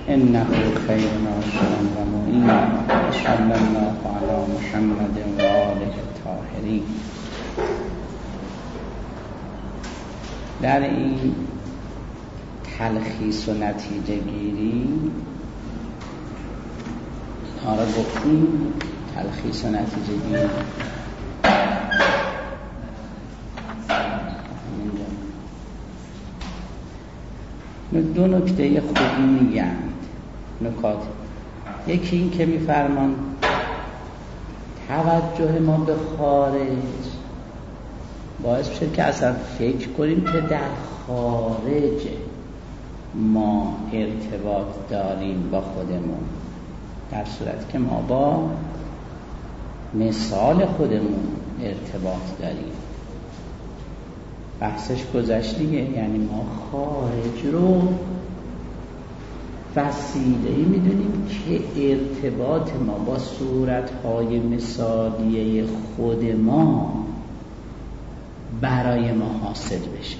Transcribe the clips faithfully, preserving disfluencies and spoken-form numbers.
إنه خير ناصر ومعين صلى الله على محمد وآله الطاهرین. در این تلخیص و نتیجه گیری آره گفتیم تلخیص و نتیجه گیری دو نکته خوبی میگن نکات. یکی این که میفرمان توجه ما به خارج باعث میشه که اصلا فکر کنیم که در خارج ما ارتباط داریم با خودمون، در صورتی که ما با مثال خودمون ارتباط داریم. بحثش گذشتیه، یعنی ما خارج رو وسیله‌ای میدونیم که ارتباط ما با صورت‌های مثالیه خود ما برای ما حاصل بشه.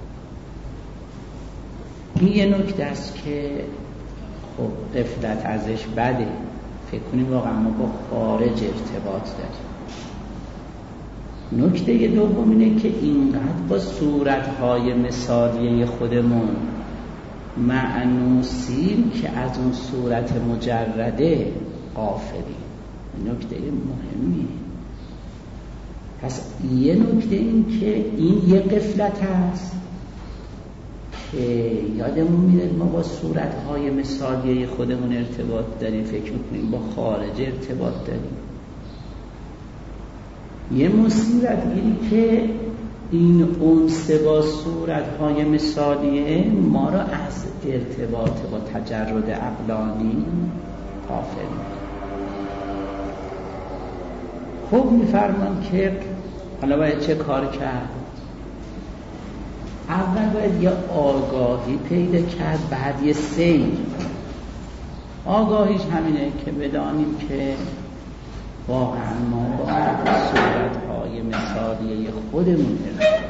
این یه نکته است که خب غفلت ازش بده، فکر کنیم واقعا ما با خارج ارتباط داریم. نکته دوم اینه که اینقدر با صورت‌های مثالیه خودمون مأنوسیم که از اون صورت مجرده غافلیم. نکته مهمیه. پس یه نکته این که این یه غفلت هست که یادمون میره ما با صورت‌های مثالیه خودمون ارتباط داریم، فکر میکنیم با خارج ارتباط داریم. یه مصیبت گیری که این انس با صورت‌های مثالیه ما را از ارتباط با تجرد عقلانی غافل می‌کنه. خوب می‌فرمان که حالا باید چه کار کرد؟ اول باید یه آگاهی پیدا کرد، بعد یه سیر. آگاهیش همینه که بدانیم که واقعا ما با صورت‌های مثالیه خودمون ارتباط.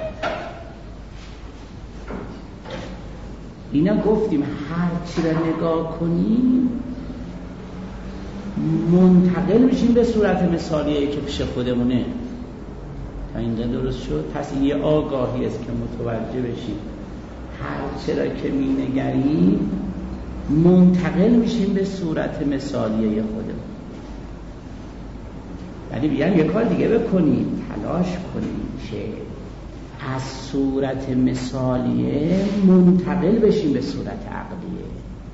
اینا گفتیم هر چی را نگاه کنیم منتقل میشیم به صورت مثالیه که پیش خودمونه. تا اینجا درست شد؟ پس یه آگاهی است که متوجه بشیم هر چی را که می‌نگریم منتقل میشیم به صورت مثالیه خودمون. ولی بیان یه کار دیگه بکنیم، تلاش کنیم که از صورت مثالیه منتقل بشیم به صورت عقلیه.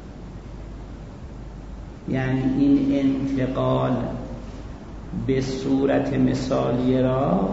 یعنی این انتقال به صورت مثالیه را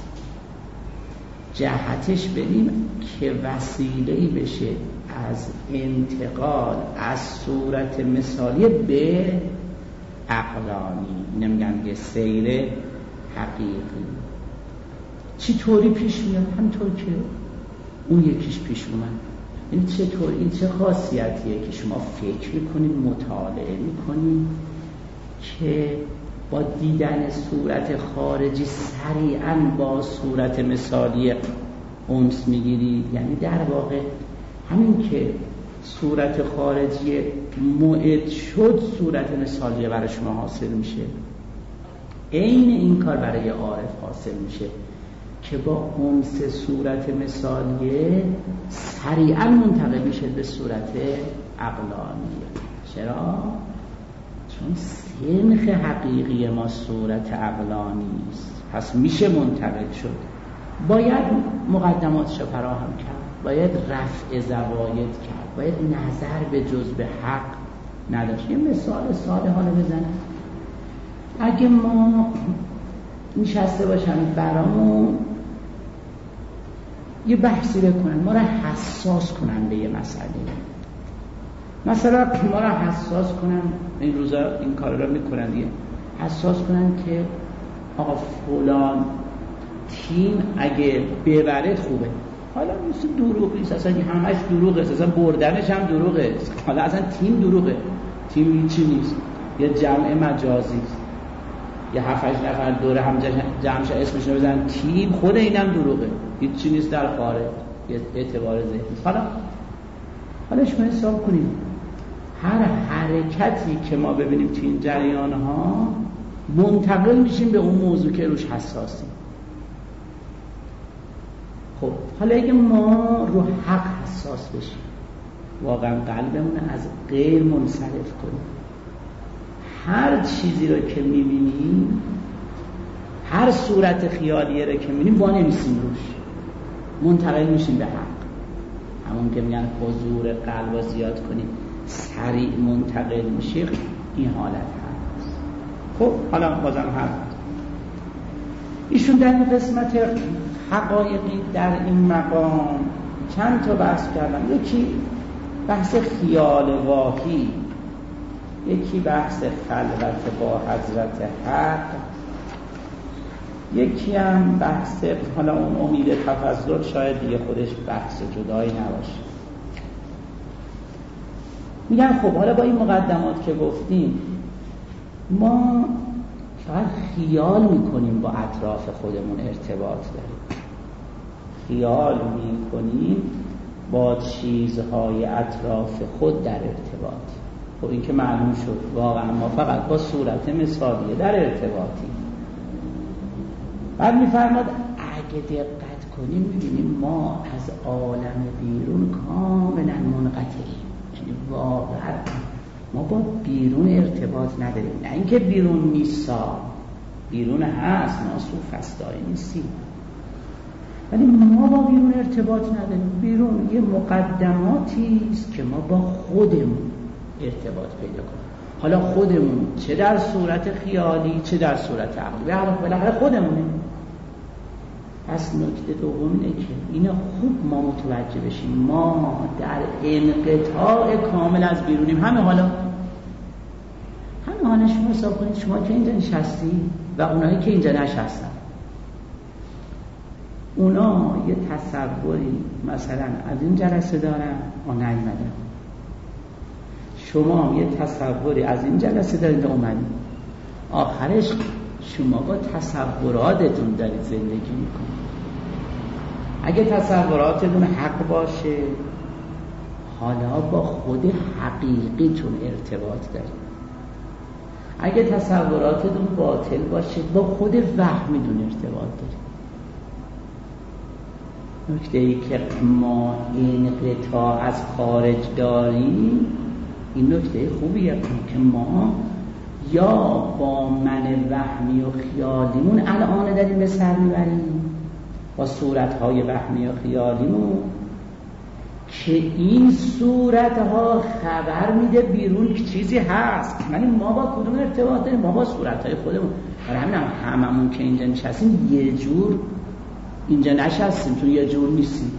جهتش بدیم که وسیله‌ای بشه از انتقال از صورت مثالیه به عقلانی. نمیگن که سیر حقیقی. چی طوری پیش میاد؟ همطور که اون یکیش پیش اومد. این چطور؟ این چه خاصیتیه که شما فکر میکنید، مطالعه میکنید که با دیدن صورت خارجی سریعا با صورت مثالی انس میگیرید. یعنی در واقع همین که صورت خارجی موعد شد صورت مثالیه برای شما حاصل میشه. عین این کار برای عارف حاصل میشه که با انس صورت مثالیه سریعا منتقل میشه به صورت عقلانیه. چرا؟ چون سنخ حقیقی ما صورت عقلانی است. پس میشه منتقل شد. باید مقدماتش فراهم کرد، باید رفع زواید کرد، باید نظر به جز به حق نداشت. یه مثال ساده حالا بزنم. اگه ما نشسته باشن برامون یه بحثی بکنن، ما را حساس کنن به یه مسئله، مثلا ما را حساس کنن، این روزا این کار را میکنن دیگه، حساس کنن که آقا فلان تیم اگه ببرد خوبه. حالا مثل دروغ نیست، اصلا همش دروغه، اصلا بردنش هم دروغه، حالا اصلا تیم دروغه، تیم هیچی نیست، یه جمع مجازی است، یه هفت هشت نفر دوره هم جمعش اسمش رو بزنن تیم، خود اینم دروغه، هیچی نیست در خارج، یه اعتبار ذهنی. حالا حالا شما حساب کنیم هر حرکتی که ما ببینیم تو این جریان ها منتقل میشیم به اون موضوع که روش حساسیم. خب حالا اگه ما رو حق حساس بشیم، واقعا قلبمون از غیر منصرف کنیم، هر چیزی رو که میبینیم، هر صورت خیالیه رو که میبینیم وانمیسیم روش، منتقل میشیم به حق. همون که میگن حضور قلب رو زیاد کنیم سریع منتقل میشه، این حالت هست. خب حالا بازم هست ایشون در این قسمت حقایقی در این مقام چند تا بحث کردن. یکی بحث خیال واهی، یکی بحث خلوت با حضرت حق، یکی هم بحث حالا اون امید تفضل، شاید دیگه خودش بحث جدایی نباشه. میگن خب حالا با این مقدمات که گفتیم ما فقط خیال میکنیم با اطراف خودمون ارتباط داریم، خیال میکنیم با چیزهای اطراف خود در ارتباط. خب این که معلوم شد واقعا ما فقط با صورت مثالیه در ارتباطیم. بعد میفرماد اگه دقت کنیم میبینیم ما از عالم بیرون کاملا منقطعیم، یعنی واقعا ما با بیرون ارتباط نداریم. نه اینکه بیرون نیستا، بیرون هست، ما سوفسطایی نیستیم، ولی ما با بیرون ارتباط نداریم. بیرون یه مقدماتی است که ما با خودمون ارتباط پیدا کنیم. حالا خودمون چه در صورت خیالی چه در صورت عقلی، بالاخره خودمونه. پس نکته دوم اینه که اینو خوب ما متوجه بشیم، ما در انقطاع کامل از بیرونیم. همه حالا همه حالا شما حساب کنید، شما که اینجا نشستی و اونایی که اینجا نشستن، اونا یه تصوری مثلا از این جلسه دارن و نیومدن، شما یه تصوری از این جلسه دارید و اومدید، آخرش شما با تصوراتتون دارید زندگی میکنید. اگه تصوراتتون حق باشه، حالا با خود حقیقیتون ارتباط دارید. اگه تصوراتتون باطل باشه، با خود وهمیتون ارتباط دارید. نکته ای که ما انقطاع از خارج داریم، این نکته خوبیه که ما یا با من وهمی و خیالیمون الان داریم به سر میبریم، با صورتهای وهمی و خیالیمون، که این صورتها خبر میده بیرون که چیزی هست، ولی ما با کدوم ارتباط داریم؟ ما با صورتهای خودمون. برای همین هم هممون که اینجا نشستیم یه جور اینجا نشستیم، تو یه جور نیستیم.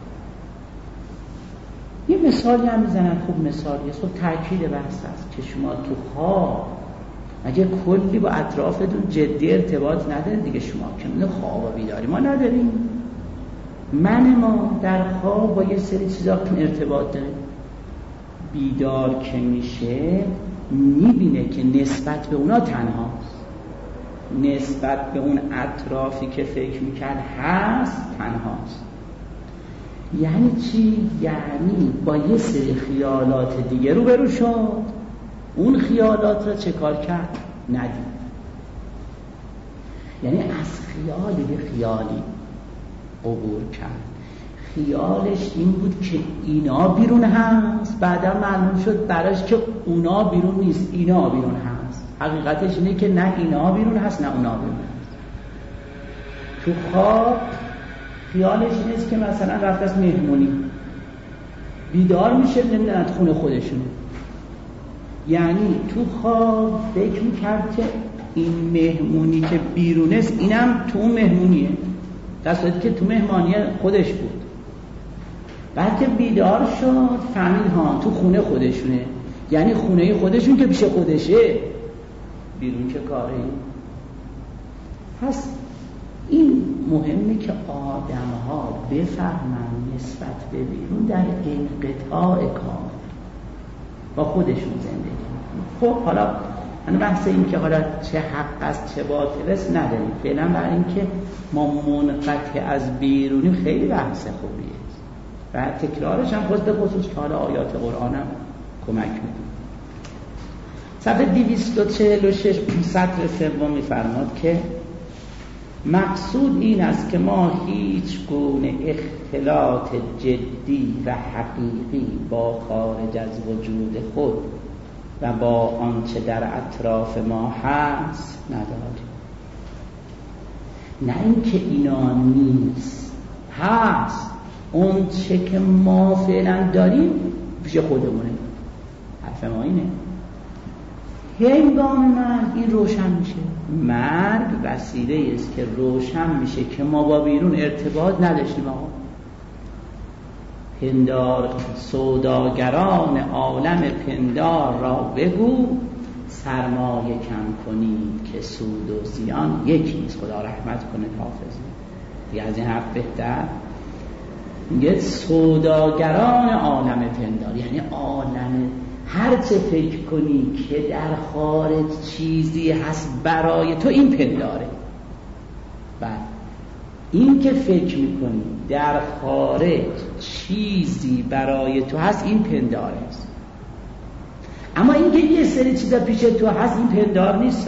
یه مثالی هم میزنن، خوب مثالیه، خب تأکید بحث هست که شما تو خواب اگه کلی با اطرافتون جدی ارتباط ندارید دیگه، شما که خواب و بیداری ما نداریم. من ما در خواب با یه سری چیزا ارتباط داره، بیدار که میشه میبینه که نسبت به اونا تنهاست، نسبت به اون اطرافی که فکر میکرد هست تنهاست. یعنی چی؟ یعنی با یه سری خیالات دیگه روبرو شد، اون خیالات را چه کار کرد؟ ندید. یعنی از خیالی به خیالی عبور کرد. خیالش این بود که اینا بیرون هست، بعدا معلوم شد براش که اونا بیرون نیست، اینا بیرون هست. حقیقتش اینه که نه اینا بیرون هست نه اونا بیرون هست. تو خواب خیالش نیست که مثلا رفت از مهمونی، بیدار میشه نمیدونن خونه خودشونه. یعنی تو خواب فکر میکرد که این مهمونی که بیرون است اینم تو اون مهمونیه، در صورتی که تو مهمانی خودش بود. بعد که بیدار شد فهمید ها تو خونه خودشونه، یعنی خونه خودشون که پیش خودشه، بیرون چه کاره این؟ پس این مهمه که آدم ها بفهمن نسبت به بیرون در انقطاع کامل با خودشون زندگی. خب حالا من بحث این که حالا چه حق است چه باطل است نداریم فعلا، برای این که ما منقطع از بیرونیم خیلی بحث خوبیه و تکرارش هم خود به خصوص که حالا آیات قرآن هم کمک میکنه. صفحه دویست و چهل و شش سطر سوم میفرماد که مقصود این است که ما هیچ گونه اختلاط جدی و حقیقی با خارج از وجود خود و با آنچه در اطراف ما هست نداریم. نه اینکه اینا نیست، هست. اون چه که ما فعلا داریم پیش خودمونه. حرف ما اینه. هنگام مرگ این روشن میشه. مرگ وسیله است که روشن میشه که ما با بیرون ارتباط نداشتیم. آقا پندار سوداگران عالم پندار را بگو سرمایه کم کنید که سود و زیان یکی نیست. خدا رحمت کنه حافظ. دیگه از این حرف بهتر میگه سوداگران عالم پندار، یعنی عالم هر چه فکر کنی که در خارج چیزی هست برای تو این پنداره. بعد این که فکر میکنی در خارج چیزی برای تو هست این پنداره است. اما این که یه سری چیزا پیش تو هست این پندار نیست.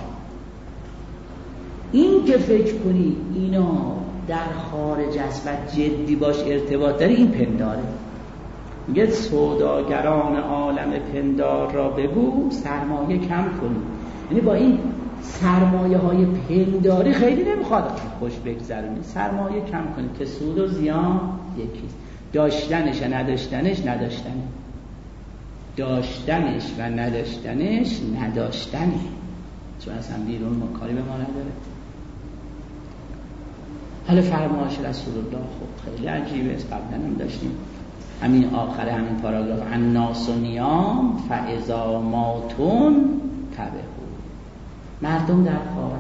این که فکر کنی اینا در خارج است و جدی باش ارتباط داره این پنداره. میگه سوداگران عالم پندار را بگو سرمایه کم کنی. یعنی با این سرمایه های پنداری خیلی نمیخواد خوش بگذرونی. سرمایه کم کنی که سود و زیان یکیست. داشتنش و نداشتنش نداشتنه. داشتنش و نداشتنش نداشتنه. چون اصلا بیرون ما کاری به ما نداره. حالا فرمایش رسول الله خب خیلی عجیبه. قبلا هم داشتیم همین آخر همین پاراگراف الناس و نیام فاذا ماتون تبهو. مردم در خواب.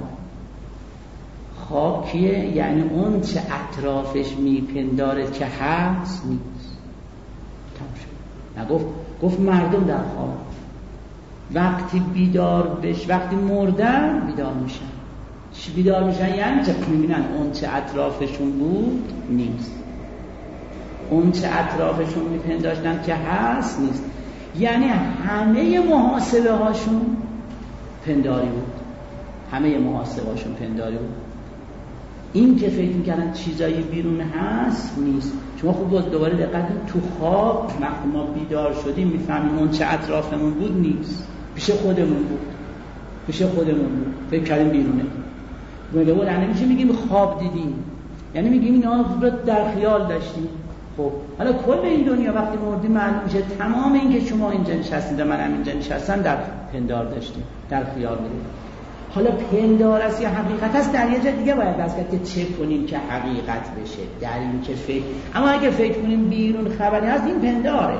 خواب کیه؟ یعنی اون چه اطرافش میپنداره که هست نیست. تمام شد. نگفت گفت مردم در خواب. وقتی بیدار بش وقتی مردن بیدار میشن. چی بیدار میشن؟ یعنی چه میبینن اون چه اطرافشون بود نیست. اون چه اطرافشون میپنداشتن که هست نیست. یعنی همه محاسبه هاشون پنداری بود. همه محاسبه هاشون پنداری بود. این که فکر میکردن چیزایی بیرون هست نیست. شما خوب دوباره دقت کنید تو خواب وقتی ما بیدار شدیم میفهمیم اون چه اطرافمون بود نیست. پیش خودمون بود. پیش خودمون بود. فکر کردیم بیرونه. میگه بود نمیشه میگیم خواب دیدیم. یعنی میگیم اینا رو در خیال داشتیم. خب حالا کل این دنیا وقتی مردیم معلوم میشه تمام این که شما اینجا نشستید و منم اینجا نشستم در پندار داشتیم، در خیال بودیم. حالا پندار است یا حقیقت است در یه جا دیگه باید بحث کرد که چه کنیم که حقیقت بشه. در این که فکر، اما اگه فکر کنیم بیرون خبری هست این پنداره.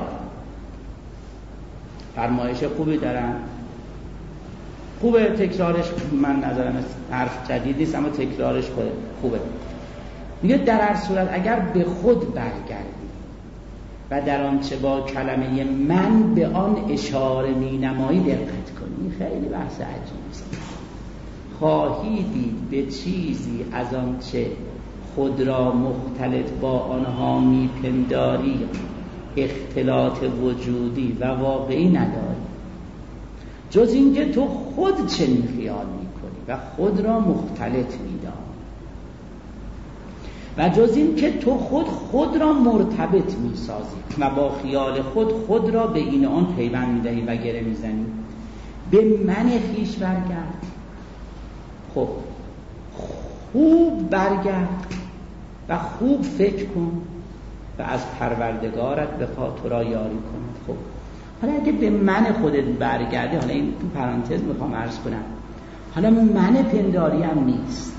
فرمایش خوبی دارن، خوبه تکرارش. من نظرم حرف جدید نیست اما تکرارش خوبه. میگه در هر صورت اگر به خود برگردی و در آنچه با کلمه من به آن اشاره می نمایی دقت کنی. خیلی بحث عجیبی است. خواهی دید به چیزی از آنچه خود را مختلط با آنها می پنداری اختلاط وجودی و واقعی نداری، جز اینکه تو خود چنین خیال می کنی و خود را مختلط می دانی، و جز این که تو خود خود را مرتبط می سازی و با خیال خود خود را به این آن پیوند می دهی و گره می زنی. به من خیش برگرد. خب خوب برگرد و خوب فکر کن و از پروردگارت بخواه تو را یاری کند. خب حالا اگه به من خودت برگردی، حالا این تو پرانتز میخوام عرض کنم، حالا من پنداری هم نیست.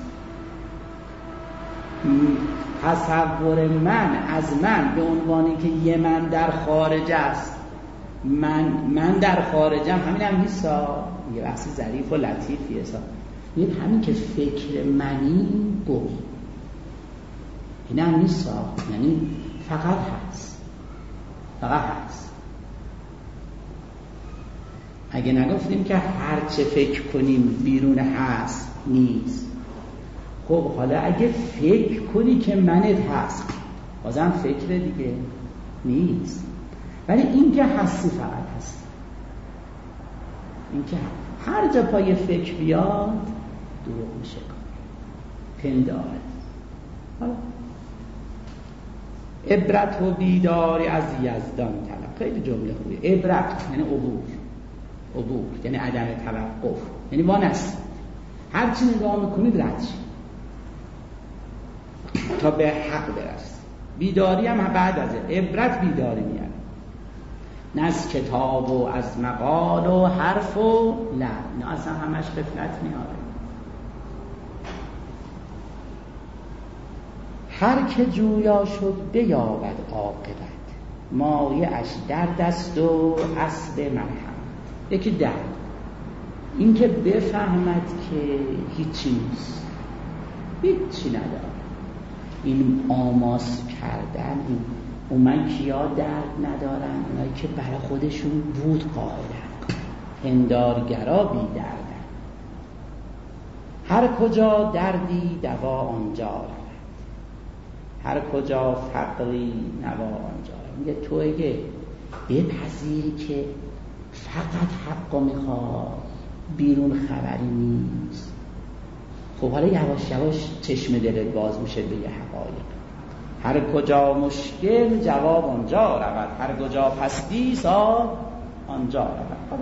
تصور من از من به عنوانی که یه من در خارج است، من من در خارجم، همین هم نیست. یه بحث ظریف و لطیفیه. یه همین که فکر منی گم، این هم نیست. یعنی فقط هست، فقط هست. اگه نگفتیم که هر چه فکر کنیم بیرون هست نیست. خب حالا اگه فکر کنی که منت هست، بازم فکر دیگه نیست. ولی این که هستی فقط هست. اینکه هر جا پای فکر بیاد دروغ میشه پنداره. حالا عبرت و بیداری از یزدان طلب، خیلی جمله خوبیه. عبرت یعنی عبور، عبور یعنی عدم توقف، یعنی وانست، هر چی نگاه میکنید رد شید تا به حق برسید. بیداری هم بعد از عبرت بیداری میاره، نه از کتاب و از مقال و حرف و نه نه اصلا همش غفلت میاره. هر که جویا شد بیابد عاقبت، مایه اش در دست و اصل مرحمت. یکی در این که بفهمد که هیچی نیست، هیچی نداره. این آماس کردن، این اومن کیا درد ندارن؟ اونایی که برای خودشون بود قائلن، پندارگرا بی دردن. هر کجا دردی دوا آنجا رود، هر کجا فقری نوا آنجا رود. میگه تو اگه بپذیری که فقط حقو میخواد، بیرون خبری نیست، خب حالا یواش یواش چشم دلت باز میشه به یه حقایق. هر کجا مشکل جواب آنجا رود، هر کجا پستی سا آنجا رود. حالا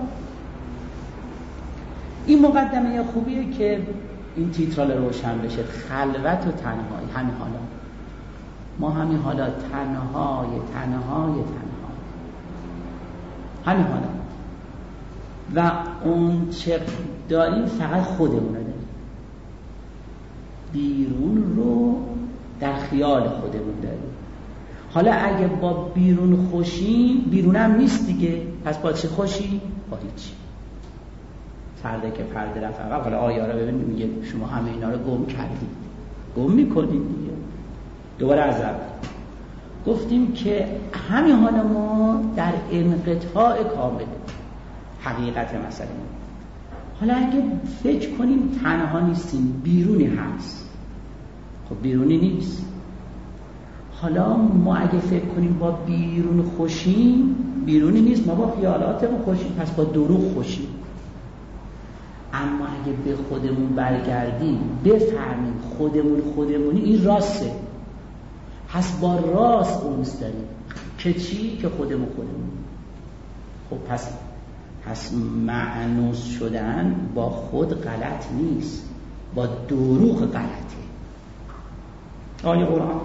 این مقدمه خوبیه که این تیترال روشن بشه. خلوت و تنهایی، همین حالا ما همین حالا تنهای تنهای تنهای همین حالا و اون چه داریم فقط خودمونه داریم. بیرون رو در خیال خودمون داریم. حالا اگه با بیرون خوشی، بیرونم نیست دیگه، پس با چه خوشی؟ با هیچی. فرده که پرده رفت عقب. حالا آیه را ببینید، میگه شما همه اینا رو گم کردید، گم میکنید دیگه. دوباره از اول گفتیم که همین حالا ما در انقطاع کامل حقیقت مسئله. حالا اگه فکر کنیم تنها نیستیم، بیرونی هست، خب بیرونی نیست. حالا ما اگه فکر کنیم با بیرون خوشیم، بیرونی نیست، ما با خیالاتمون خوشیم، پس با دروغ خوشیم. اما اگه به خودمون برگردیم، بفهمیم خودمون خودمونی، این راسته، پس با راست اونس داریم که چی؟ که خودمون خودمون. خب پس پس معنوس شدن با خود غلط نیست، با دروغ غلطه. آیه قرآن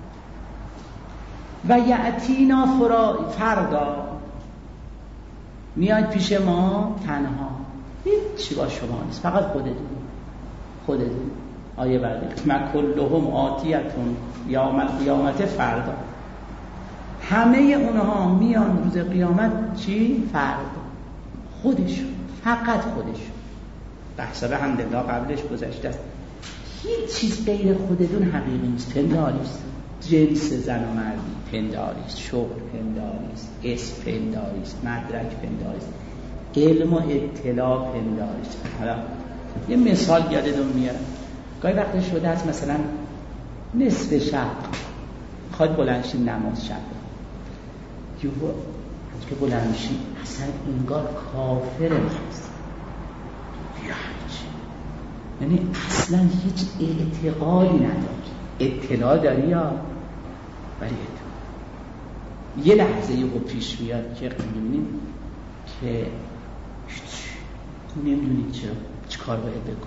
و یأتینا فرا، فردا میاد پیش ما تنها، هیچی با شما نیست، فقط خودتون خودتون. آیه بعدی ما کلهم آتیتون یوم القیامت، فردا همه اونها میان روز قیامت. چی؟ فردا خودشون، فقط خودشون. بحث به حمدالله قبلش گذشته است. هیچ چیز غیر خودتون حقیقی نیست. پنداریست، جنس زن و مردی پنداریست، شغل پنداریست، اسم پنداریست، مدرک پنداریست، علم و اطلاع پنداریست. حالا یه مثال یادتون میاد، گاهی وقت شده است مثلا نصف شب خواهد بلندشی نماز شب، یهو که بلند میشی اصلا انگار کافر هست، یعنی اصلا هیچ اعتقادی نداری. اطلاع داری یا ولی اطلاع. یه لحظه یهو پیش میاد که میبینیم که نمیدونید چرا چه کار باید بکن.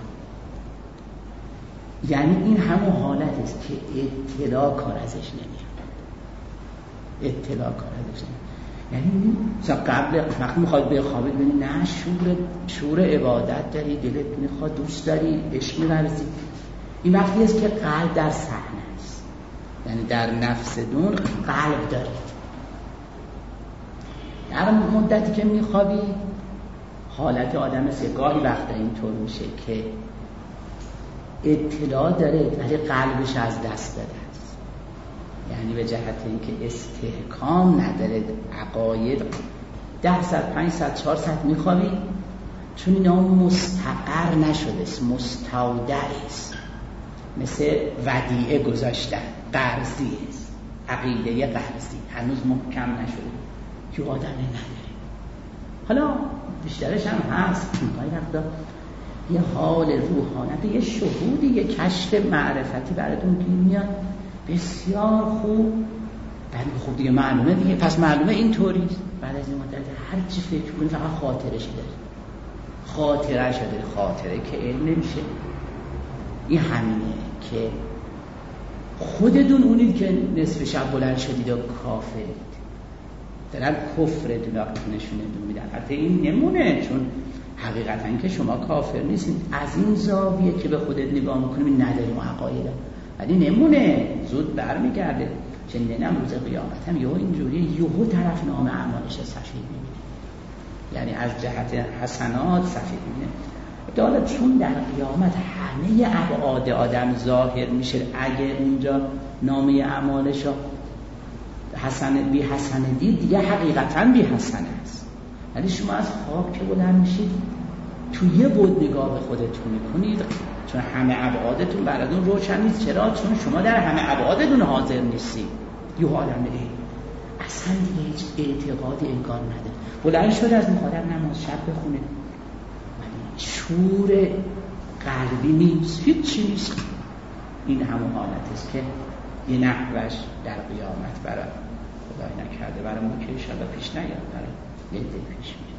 یعنی این همون حالت است که اطلاع کار ازش نمیاد، اطلاع کار ازش نمیاد. یعنی قبل وقتی میخواد بخوابید ببینید نه شعور شعور عبادت داری، دلت میخواد دوست داری، عشق می‌ورزی. این وقتی است که قلب در صحنه است، یعنی در نفس دون قلب دارید. در مدتی که میخوابی حالت آدم سگاهی وقت اینطور میشه که اطلاع داره ولی قلبش از دست داده است، یعنی به جهت اینکه استحکام نداره عقاید. ده ساعت پنج ساعت چهار ساعت میخوابی چون اینا مستقر نشده است، مستودع است، مثل ودیعه گذاشتن، قرضی است، عقیده قرضی هنوز محکم نشده که آدم نداره. حالا بیشترش هم هست گاهی وقتا یه حال روحانیت، یه شهودی، یه کشف معرفتی براتون گیر میاد بسیار خوب. بعد خب دیگه معلومه دیگه، پس معلومه اینطوریست. بعد از این مدت هر چی فکر کنید فقط خاطرش داره، خاطرش داره، خاطره که علم نمیشه. این همینه که خودتون اونید که نصف شب بلند شدید و کافرید، دارن کفرتون نشونتون میدن. حتی این نمونه، چون حقیقتا که شما کافر نیستید. از این زاویه که به خودت نگاه میکنیم نداریم عقاید، ولی نمونه زود برمیگرده. چندینم روز قیامت هم یهو اینجوری یهو طرف نام اعمالش سفید میبینه، یعنی از جهت حسنات سفید میبینه. داره چون در قیامت همه ابعاد آدم ظاهر میشه. اگه اونجا نامه اعمالش حسن بی حسن دید، دیگه حقیقتا بی حسن است. ولی شما از خواب که بلند میشید تو یه بود نگاه به خودتون میکنید، چون همه ابعادتون براتون روشن نیست. چرا؟ چون شما در همه ابعادتون حاضر نیستید. یه عالمه اصلا دیگه هیچ اعتقادی انگار نداره. بلند شده از میخواد نماز شب بخونه، ولی شور قلبی نیست، هیچی نیست. این همون حالت است که یه نحوش در قیامت برای خدای نکرده برای ما که ایشالله پیش نیاد، برای یه ده پیش میاد.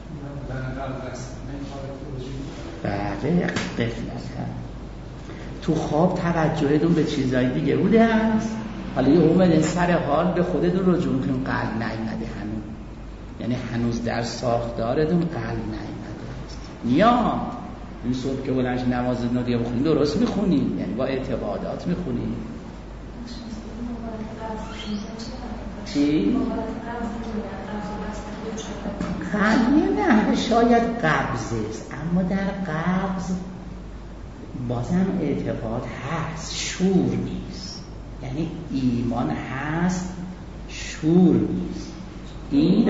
بله قفلت تو خواب توجهتون به چیزای دیگه بوده هست، حالا یه اومد سر حال به خودتون رجوع کنید. قلب نیامده هنوز، یعنی هنوز در ساختارتون قلب نیامده است. نیا این صبح که بلنش نماز نودیه بخونید درست میخونید، یعنی با اعتقادات میخونید. چی؟ قلبیه نه، شاید قبضه است، اما در قبض بازم اعتقاد هست، شور نیست. یعنی ایمان هست، شور نیست. این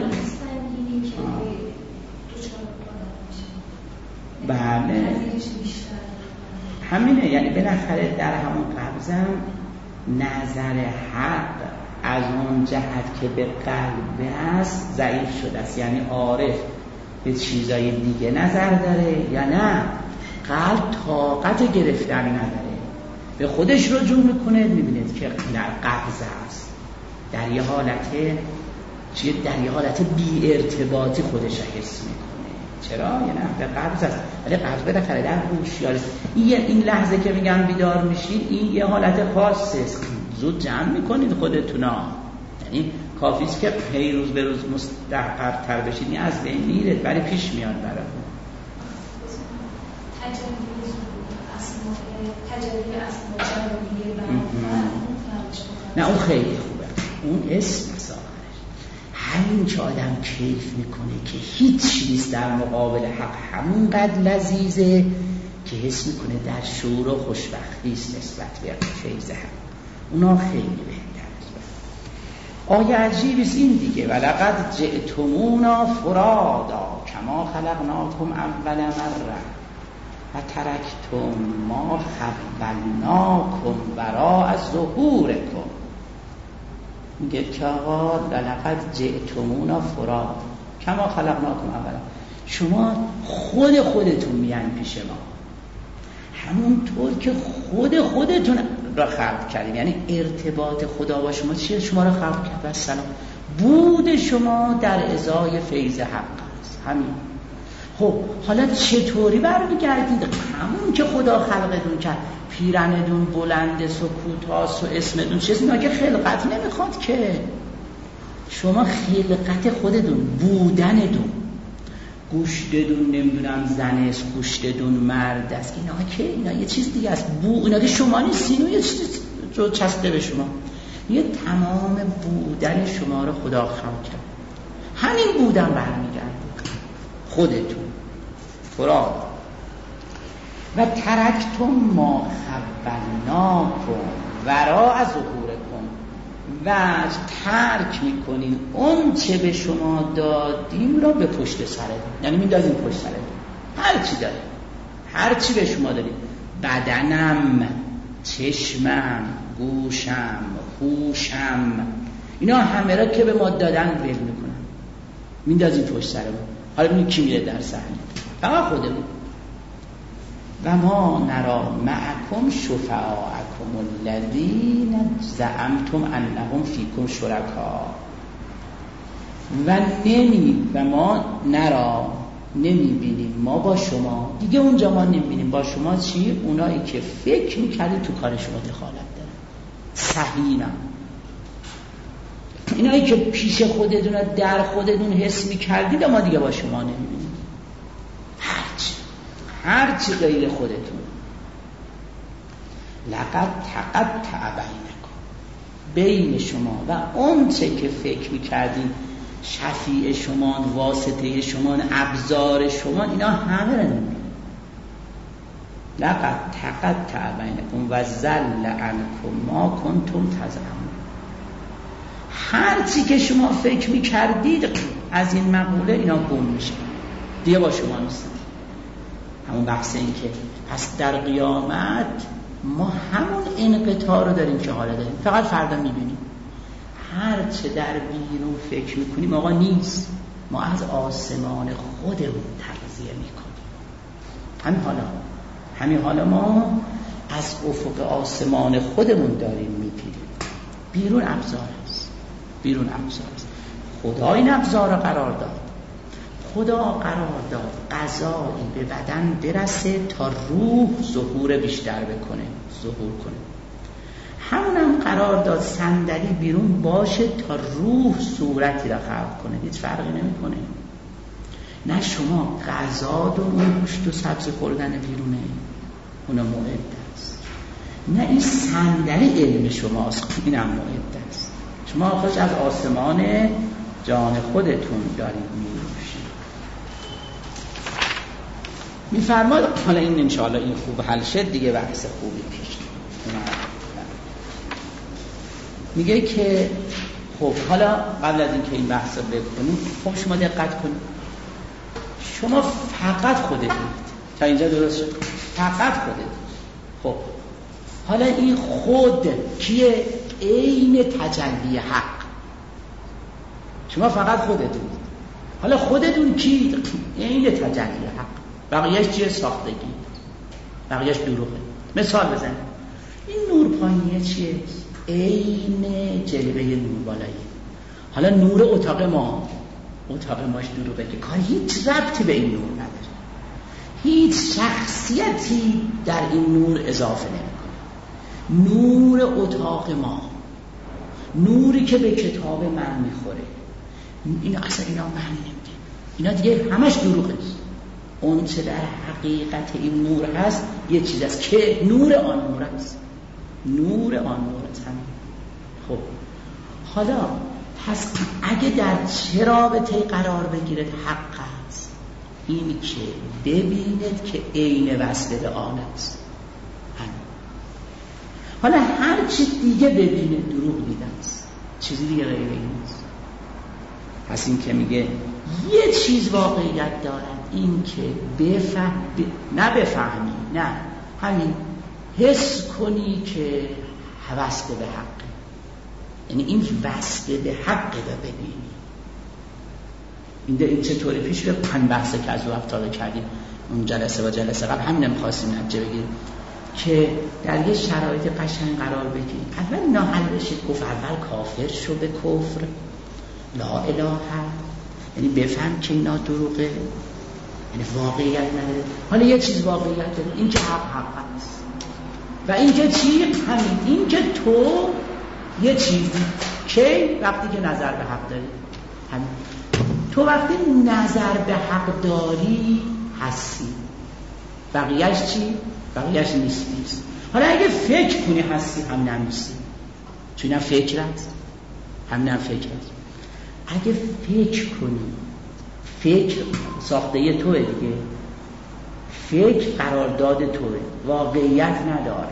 بله همینه، یعنی بالاخره در همون قبضم نظر حق از اون جهت که به قلب است ضعیف شده است. یعنی عارف به چیزای دیگه نظر داره یا نه، قلب طاقت گرفتن نداره، به خودش رجوع میکنه. میبینید که در قبض است، در یه حالت چیه، در یه حالت بی ارتباطی خودش حس میکنه. چرا؟ یعنی در قبض است، ولی قبض بالاخره در هوشیاری است. این لحظه که میگم بیدار میشید، این یه حالت خاصه است. زود جمع میکنید خودتونا، یعنی کافی است که هی روز به روز مستحق‌تر بشید، این از بین میره ولی پیش میاد براتون. نه اون خیلی خوبه، اون اسم ساخرش. همین که آدم کیف میکنه که هیچ چیز در مقابل حق همونقدر لذیذه که حس میکنه در شعور و خوشبختی است نسبت به فیض حق، اونا خیلی بهتر است. آیه عجیبیست این دیگه، ولقد جئتمونا فرادا کما خلقناکم اول مره و ترکتم ما خولناکم وراء ظهورکم. میگه که آقا ولقد جئتمونا فرادا کما خلقناکم اول، شما خود خودتون میان پیش ما همونطور که خود خودتون را خلق کردیم. یعنی ارتباط خدا با شما چیه؟ شما را خلق کرد و سلام. بود شما در ازای فیض حق است. همین. خب حالا چطوری برمیگردید؟ همون که خدا خلقتون کرد، پیرنتون بلند سکوتاس و اسمتون چیز اینا که خلقت نمیخواد که، شما خلقت خودتون، بودنتون، گوشتدون نمیدونم زن است، گوشتدون مرد است، اینا که اینا یه چیز دیگه است. بو اینا که شما نیستین، یه چیز جو چسته به شما. یه تمام بودن شما رو خدا خلق کرد. همین بودن برمیگرده خودتون فراد. و ترکتم ما خولناکم وراء ظهورکم، و ترک میکنین اون چه به شما دادیم را به پشت سرتون. یعنی میندازین پشت سرتون هر چی داریم، هر چی به شما دادیم، بدنم، چشمم، گوشم، هوشم، اینا همه را که به ما دادن ول میکنن، میندازین پشت سرتون. حالا ببینید کی میره در صحنه؟ فقط خودمون. و ما نرا معکم شفعاءکم الذین زعمتم انهم فیکم شرکا. و نمی و ما نرا نمیبینیم ما با شما دیگه اونجا ما نمیبینیم با شما چی؟ اونایی که فکر میکردید تو کار شما دخالت دارن. صحیحا اینایی که پیش خودتون در خودتون حس میکردید ما دیگه با شما نمیبینیم. هرچی هرچی غیر خودتون. لقد تقطع بینکم، بین شما و اون چه که فکر میکردید شفیع شما، واسطه شما، ابزار شما، اینا همه رو نمی‌بینید. لقد تقطع بینکم و ضل عنکم ما کنتم تزعمون. هر چی که شما فکر می‌کردید از این مقوله اینا گم میشه، دیگه با شما نیست. همون بحث این که پس در قیامت ما همون انقطاع رو داریم که حالا داریم، فقط فردا می‌بینیم. هر چه در بیرون فکر میکنیم آقا نیست، ما از آسمان خودمون تغذیه میکنیم. همین حالا همین حالا ما از افق آسمان خودمون داریم میپیریم. بیرون ابزار است، بیرون ابزار است. خدا این ابزار را قرار داد. خدا قرار داد غذایی به بدن برسه تا روح ظهور بیشتر بکنه، ظهور کنه. همون هم قرار داد صندلی بیرون باشه تا روح صورتی را خلق کنه. هیچ فرقی نمی کنه. نه شما غذا و اون گوشت و سبزی خوردن بیرونه، اون موعد است. نه این صندلی علم شماست، این هم موعد است. شما خوش از آسمان جان خودتون دارید می‌نوشید. می‌فرماید حالا این انشاءالله این خوب حل شد دیگه، بحث خوبی پیش میگه که خب حالا قبل از اینکه این بحث رو بکنیم خب شما دقت کنید، شما فقط خودتونید. تا اینجا درست شد؟ فقط خودتون. خب حالا این خود کیه؟ عین تجلی حق. شما فقط خودتونید. حالا خودتون کی؟ عین تجلی حق. بقیه‌اش چیه؟ ساختگی، بقیه‌اش دروغه. مثال بزنید، این نور پایینیه چیه؟ عین جلوه نور بالایی. حالا نور اتاق ما، اتاق ماش دروغه که کار هیچ ربطی به این نور نداره، هیچ شخصیتی در این نور اضافه نمیکنه. نور اتاق ما، نوری که به کتاب من میخوره، اینا اصلا اینا من نمیده، اینا دیگه همش دروغه. اون چه در حقیقت این نور هست یه چیز است که نور آن نور است، نور آن نور است. خب حالا پس اگه در چه رابطه قرار بگیرد حق است؟ این که ببینید که عین وصل به آن است. حالا هر چی دیگه ببینید دروغ دیده است، چیزی دیگه غیر این است. پس این که میگه یه چیز واقعیت دارد، این که بفهم ب... نه بفهمی، نه همین حس کنی که وصل به حق، یعنی این وصل به حق رو ببینی. این این چطوری پیش به پن بحث که از وقت تا کردیم اون جلسه و جلسه قبل همین نمیخواستیم نتیجه بگیریم که در یه شرایط قشنگ قرار بگیریم. اول ناحل بشید، گفت اول کافر شو به کفر لا اله، یعنی بفهم که اینا دروغه، یعنی واقعیت نداره. حالا یه چیز واقعیت داره، این که حق حق است. و این که چی؟ همین این که تو یه چیزی که وقتی که نظر به حق داری، همین تو وقتی نظر به حق داری هستی، بقیهش چی؟ بقیهش نیست. حالا اگه فکر کنی هستی، همین هم نیستی، چون این فکر هست، همین هم فکر هست. اگه فکر کنی، فکر ساخته توه دیگه، فکر قرارداد توه، واقعیت نداره،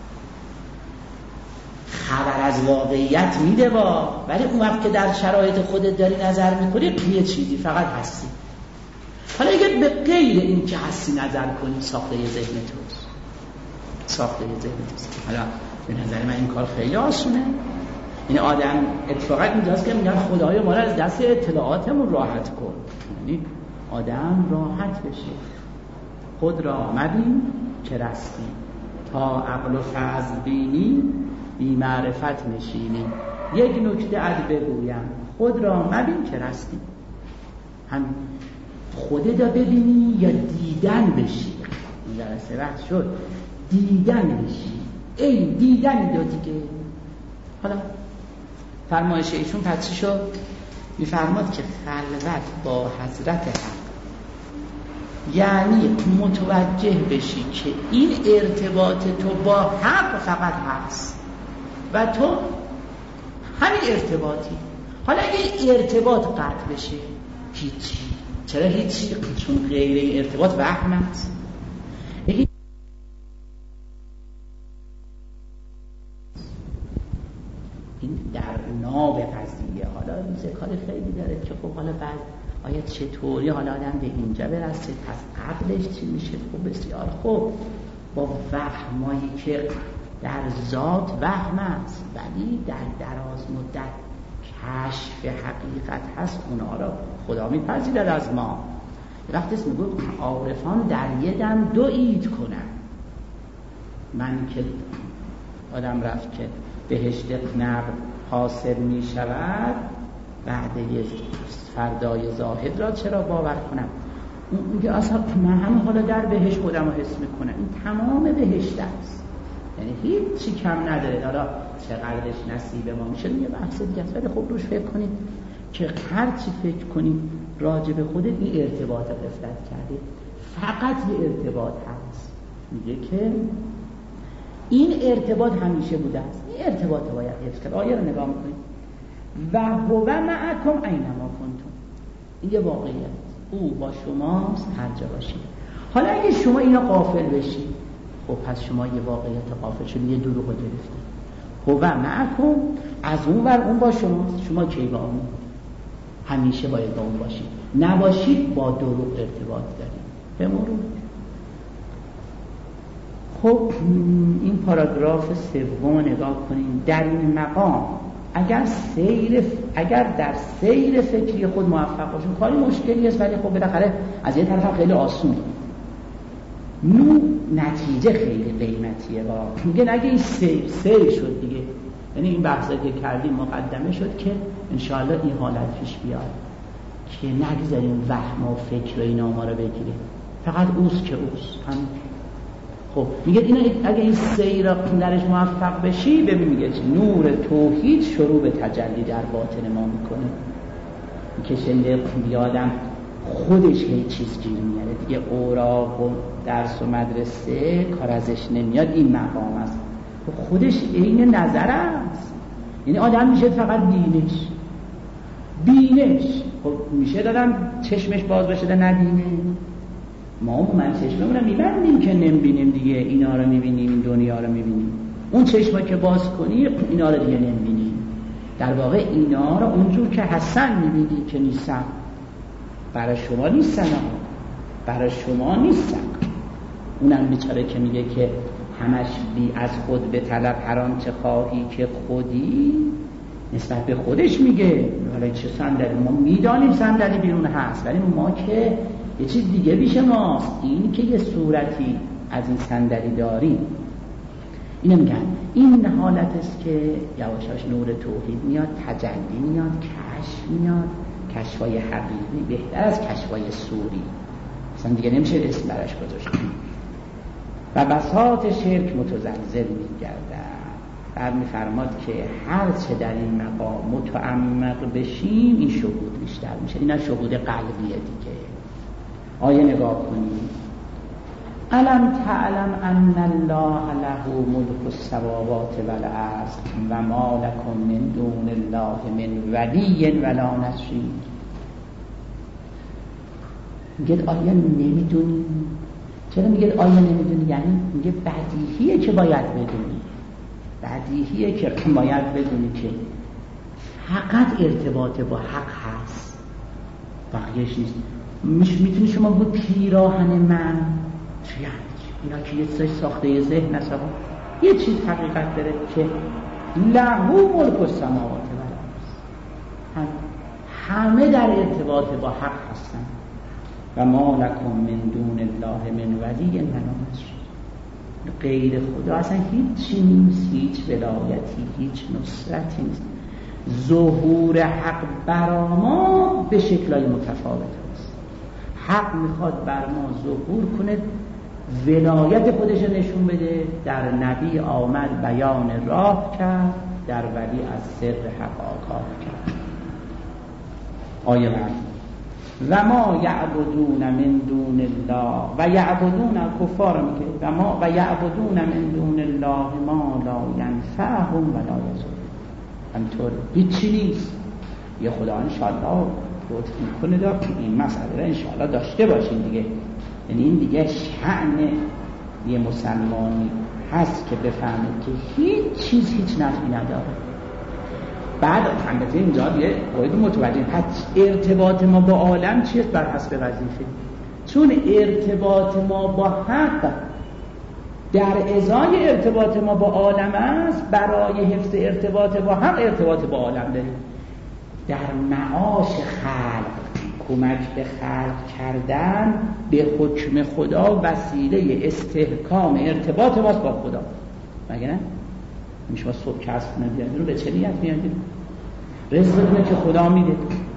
خبر از واقعیت میده با، ولی اون وقت که در شرایط خودت داری نظر میکنی یه چیزی فقط هستی. حالا اگه به غیر این که هستی نظر کنی، ساخته ذهن توست، ساخته ذهن توست. حالا به نظر من این کار خیلی آسونه. این آدم اتفاقا اینجاست که میگن خدایا ما را از دست اطلاعاتمون راحت کن. یعنی آدم راحت بشه. خود را مبین که رستی، تا عقل و فضل بینی بی معرفت نشینی. یک نکته اد بگویم، خود را مبین که رستی. هم خودت را ببینی یا دیدن بشی؟ این درسته وقت شد دیدن بشی. ای دیدن دو دیگه. حالا فرمایش ایشون پس چی شد؟ میفرماد که خلوت با حضرت حق یعنی متوجه بشی که این ارتباط تو با حق فقط هست و تو همین ارتباطی. حالا اگه ارتباط قطع بشه هیچی. چرا هیچی؟ چون غیر ارتباط وهم است. این در ناب قضیه. حالا این ذکر خیلی داره که خب حالا بعد آیا چطوری حالا آدم به اینجا برسه، پس عقلش چی میشه؟ خب بسیار خوب با وهمایی که در ذات وهم است ولی در دراز مدت کشف حقیقت هست، اونا را خدا میپذیرد از ما. وقتی اسم میگو عارفان در یه دم دو عید کنن. من که آدم رفت که بهشت نقد حاصل می شود بعد یه فردای زاهد را چرا باور کنم؟ اون میگه اصلا من همه حالا در بهشت خودم رو حس میکنم. این تمام بهشت است، یعنی هیچ چی کم نداره. حالا چقدرش نصیب ما میشه یه بحث دیگه است، ولی خب روش فکر کنید که هر چی فکر کنید راجع به خودت این ارتباط غفلت کردید. فقط یه ارتباط هست، میگه که این ارتباط همیشه بوده است. این ارتباط باید حفظ کرد. آیه رو نگاه میکنید و هو معکم اینما کنتم. این یه واقعیت، او با شماست هر جا باشید. حالا اگه شما اینا غافل بشید، خب پس شما یه واقعیت غافل شد، یه دروغ رو گرفتید. هو معکم، از اون ور اون با شماست. شما کی با اون؟ همیشه باید با اون باشید. نباشید با دروغ ارتباط دارید. به مرور خب این پاراگراف سوم نگاه کنیم. در این مقام اگر سیر اگر در سیر فکری خود موفق باشیم کاری مشکلی است، ولی خب بالاخره از یه طرف خیلی آسونه. نو نتیجه خیلی قیمتیه. با میگن اگه این سیر سیر شد دیگه، یعنی این بحثی که کردیم مقدمه شد که انشاءالله این حالت پیش بیاد که نگذاریم وهم و فکر و اینا ما رو بگیره. فقط اوست که اوست هم. خب میگه اینا اگه این سیر درش موفق بشی، ببین میگه نور توحید شروع به تجلی در باطن ما میکنه. که شنده بیادم خودش هیچ چیز گیر میاره دیگه، اوراق و درس و مدرسه کار ازش نمیاد. این مقام است خودش این نظر است. یعنی آدم میشه فقط بینش بینش خب میشه دادم چشمش باز بشه ده نبینه. ما من چشممون رو میبندیم که نمیبینیم دیگه، اینا رو میبینیم، این دنیا رو میبینیم. اون چشم که باز کنی اینا رو دیگه نمیبینیم. در واقع اینا رو اونجور که هستن میبینی که نیستن. برای شما نیستن، برای شما نیستن. اونم بیچاره که میگه که همش بی از خود به طلب هر آنچه خواهی که خودی، نسبت به خودش میگه حالا چه صندلی، ما میدانیم صندلی بیرون هست ولی ما که یه چیز دیگه بیش ماست. این که یه صورتی از این صندلی داریم. اینو میگن این حالت است که یواشاش نور توحید میاد، تجلی میاد، کشف میاد. کشفای حقیقی بهتر از کشفای صوری، اصلا دیگه نمیشه اسم براش گذاشت. و بساط شرک متزلزل میگردد. بعد میفرماد که هر چه در این مقام متعمق بشیم این شهود بیشتر میشه. اینا شهود قلبیه دیگه. آیه نگاه کنید. الم تعلم ان الله له ملک السماوات والارض و ما لکم من دون الله من ولی ولا نصیر. میگه آیه نمیدونی. چرا میگه آیه نمیدونی؟ یعنی میگه بدیهیه که باید بدونی، بدیهیه که باید بدونی که فقط ارتباط با حق هست، بقیهش نیست. میش میتونی شما بگو پیراهن من چی هست؟ اینا که یه چیز ساخته یه ذهن است، یه چیز حقیقت داره که له ملک السماوات والارض، همه در ارتباط با حق هستن. و ما لکم من دون الله من ولی ولا نصیر. غیر خدا اصلا هیچی نیست، هیچ ولایتی، هیچ نصرتی نیست. ظهور حق بر ما به شکل‌های متفاوت است. حق میخواد بر ما ظهور کنه، ولایت خودش نشون بده. در نبی آمد بیان راه کرد، در ولی از سر حق آگاه کرد. آیه بعد و ما یعبدون من دون الله و یعبدون کفار میگه و ما و یعبدون من دون الله ما لا ینفعهم ولا یضرهم. همینطور هیچی نیست. یه خدا انشاءالله لطف میکنه دا این مسئله را انشاءالله داشته باشین دیگه. یعنی این دیگه شأن یه مسلمانی هست که بفهمه که هیچ چیز هیچ نفعی نداره. بعد البته اینجا یه باید متوجه پس ارتباط ما با عالم چیست بر حسب وظیفه. چون ارتباط ما با حق در ازای ارتباط ما با عالم است، برای حفظ ارتباط با حق ارتباط با عالم داریم. در معاش خلق، کمک به خلق کردن به حکم خدا وسیله استحکام ارتباط ماست با خدا. مگه نه؟ میشه صبح کسب نمیدید رو به چه نیت میادید؟ رزق اینه که خدا میده.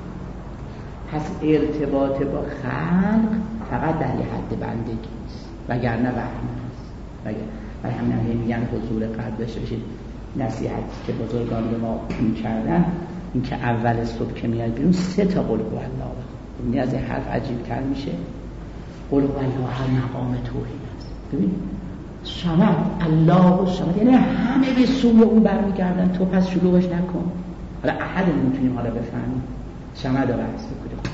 پس ارتباط با خلق فقط در یه حد بندگی است، وگرنه وهم است. وگر برای همین هم میگن حضور قلب داشته باشید. نصیحتی که بزرگان به ما کردن این که اول صبح که میاد بیرون سه تا قل هو الله بخون. این از این حرف عجیب تر میشه. قل هو الله هر مقام توحید است. ببین شمع الله و شمع یعنی همه به سوی اون برمیگردن، تو پس شلوغش نکن. حالا احد میتونیم حالا بفهمیم. شمع داره بحث بکنه.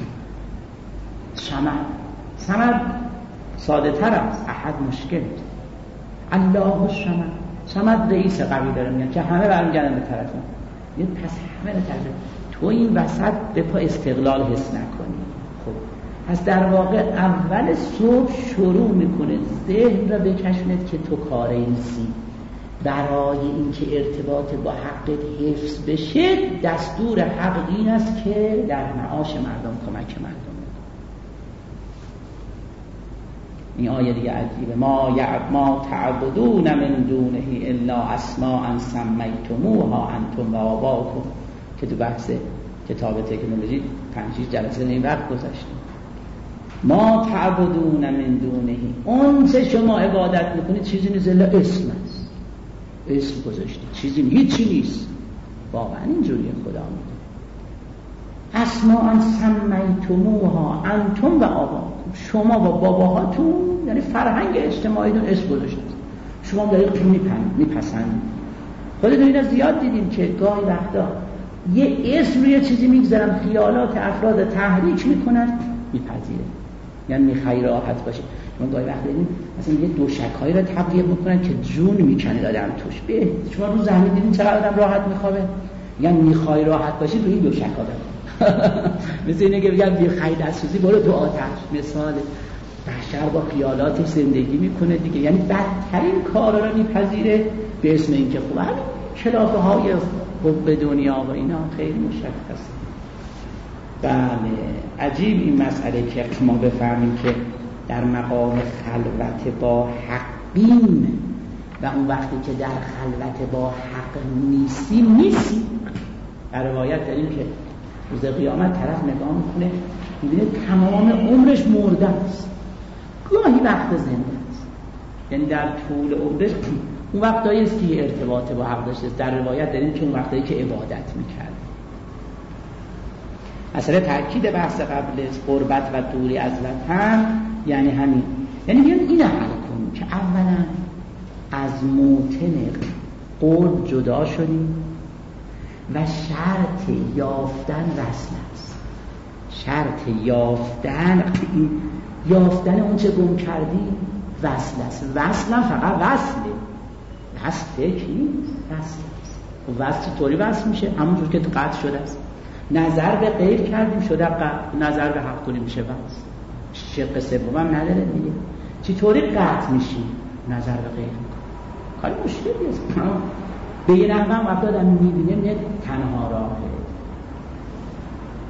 شمع شمع ساده تر است، احد مشکل. الله و شمع شمع رئیس قوی داره میگن که همه برمیگردن به طرف اون. یه پس همه رو ترجمه تو این وسط به پا استقلال حس نکنی. خب پس در واقع اول صبح شروع میکنه ذهن را بکشوند که تو کاری نیستی. برای اینکه ارتباط با حقت حفظ بشه دستور حق این است که در معاش مردم کمک مردم. این آیه دیگه عجیبه. ما یعب ما تعبدون من دونه الا اسماء سمیتموها انتم و آباؤکم که تو بحث کتاب تکنولوژی پنج شش جلسه این وقت گذاشتیم. ما تعبدون من دونه، اون چه شما عبادت میکنید چیزی نیست الا اسم است. اسم گذاشتید، چیزی نیست، هیچی نیست. واقعا اینجوریه خدا میگه. اسماء سمیتموها انتم و آباؤکم، شما و باباهاتون یعنی فرهنگ اجتماعیتون اسم گذاشتید. شما دارید میپسند. خودتون اینا زیاد دیدیم که گاهی وقتا یه اسم روی چیزی میگذارن، خیالات افراد تحریک میکنن، میپذیره. یعنی میخوای راحت باشه. شما گاهی وقتا دیدیم مثلا یه دوشکایی رو تبلیغ میکنن که جون میکنه آدم توش. به شما رو زمین دیدین چقدر آدم راحت میخوابه؟ یعنی میخوای راحت باشی روی این دوشکا بخواب. مثل اینه که بگم میخوای دستسوزی برو تو آتش. مثال بشر با خیالاتش زندگی میکنه دیگه. یعنی بدترین کارا رو میپذیره به اسم اینکه خوبه. همین کلافه های حب دنیا و اینا خیلی مشخص. بله عجیب این مسئله که ما بفهمیم که در مقام خلوت با حقیم و اون وقتی که در خلوت با حق نیستیم نیستیم. در روایت داریم که روز قیامت طرف نگاه میکنه میبینه تمام عمرش مرده است، گاهی وقت زنده است. یعنی در طول عمرش اون وقتایی است که ارتباط با حق داشته. در روایت داریم که اون وقتایی که عبادت میکرد. اصلا تأکید بحث قبل قربت و دوری از وطن یعنی همین. یعنی بیان این حل کنیم که اولا از موطن قرب جدا شدیم و شرط یافتن وصل است. شرط یافتن یافتن اون چه گم کردی وصل است. وصل هم فقط وصله، وصل فکر نیست، وصل است. و وصل چطوری وصل میشه؟ همونجور که قطع شده است. نظر به غیر کردیم شده قطع، نظر به حق کنیم میشه وصل. شق سوم هم نداره دیگه. چطوری قطع میشی؟ نظر به غیر میکنی. کاری مشکلی است. به یه نحوه هم وقت آدم میبینه میاد تنها راهه.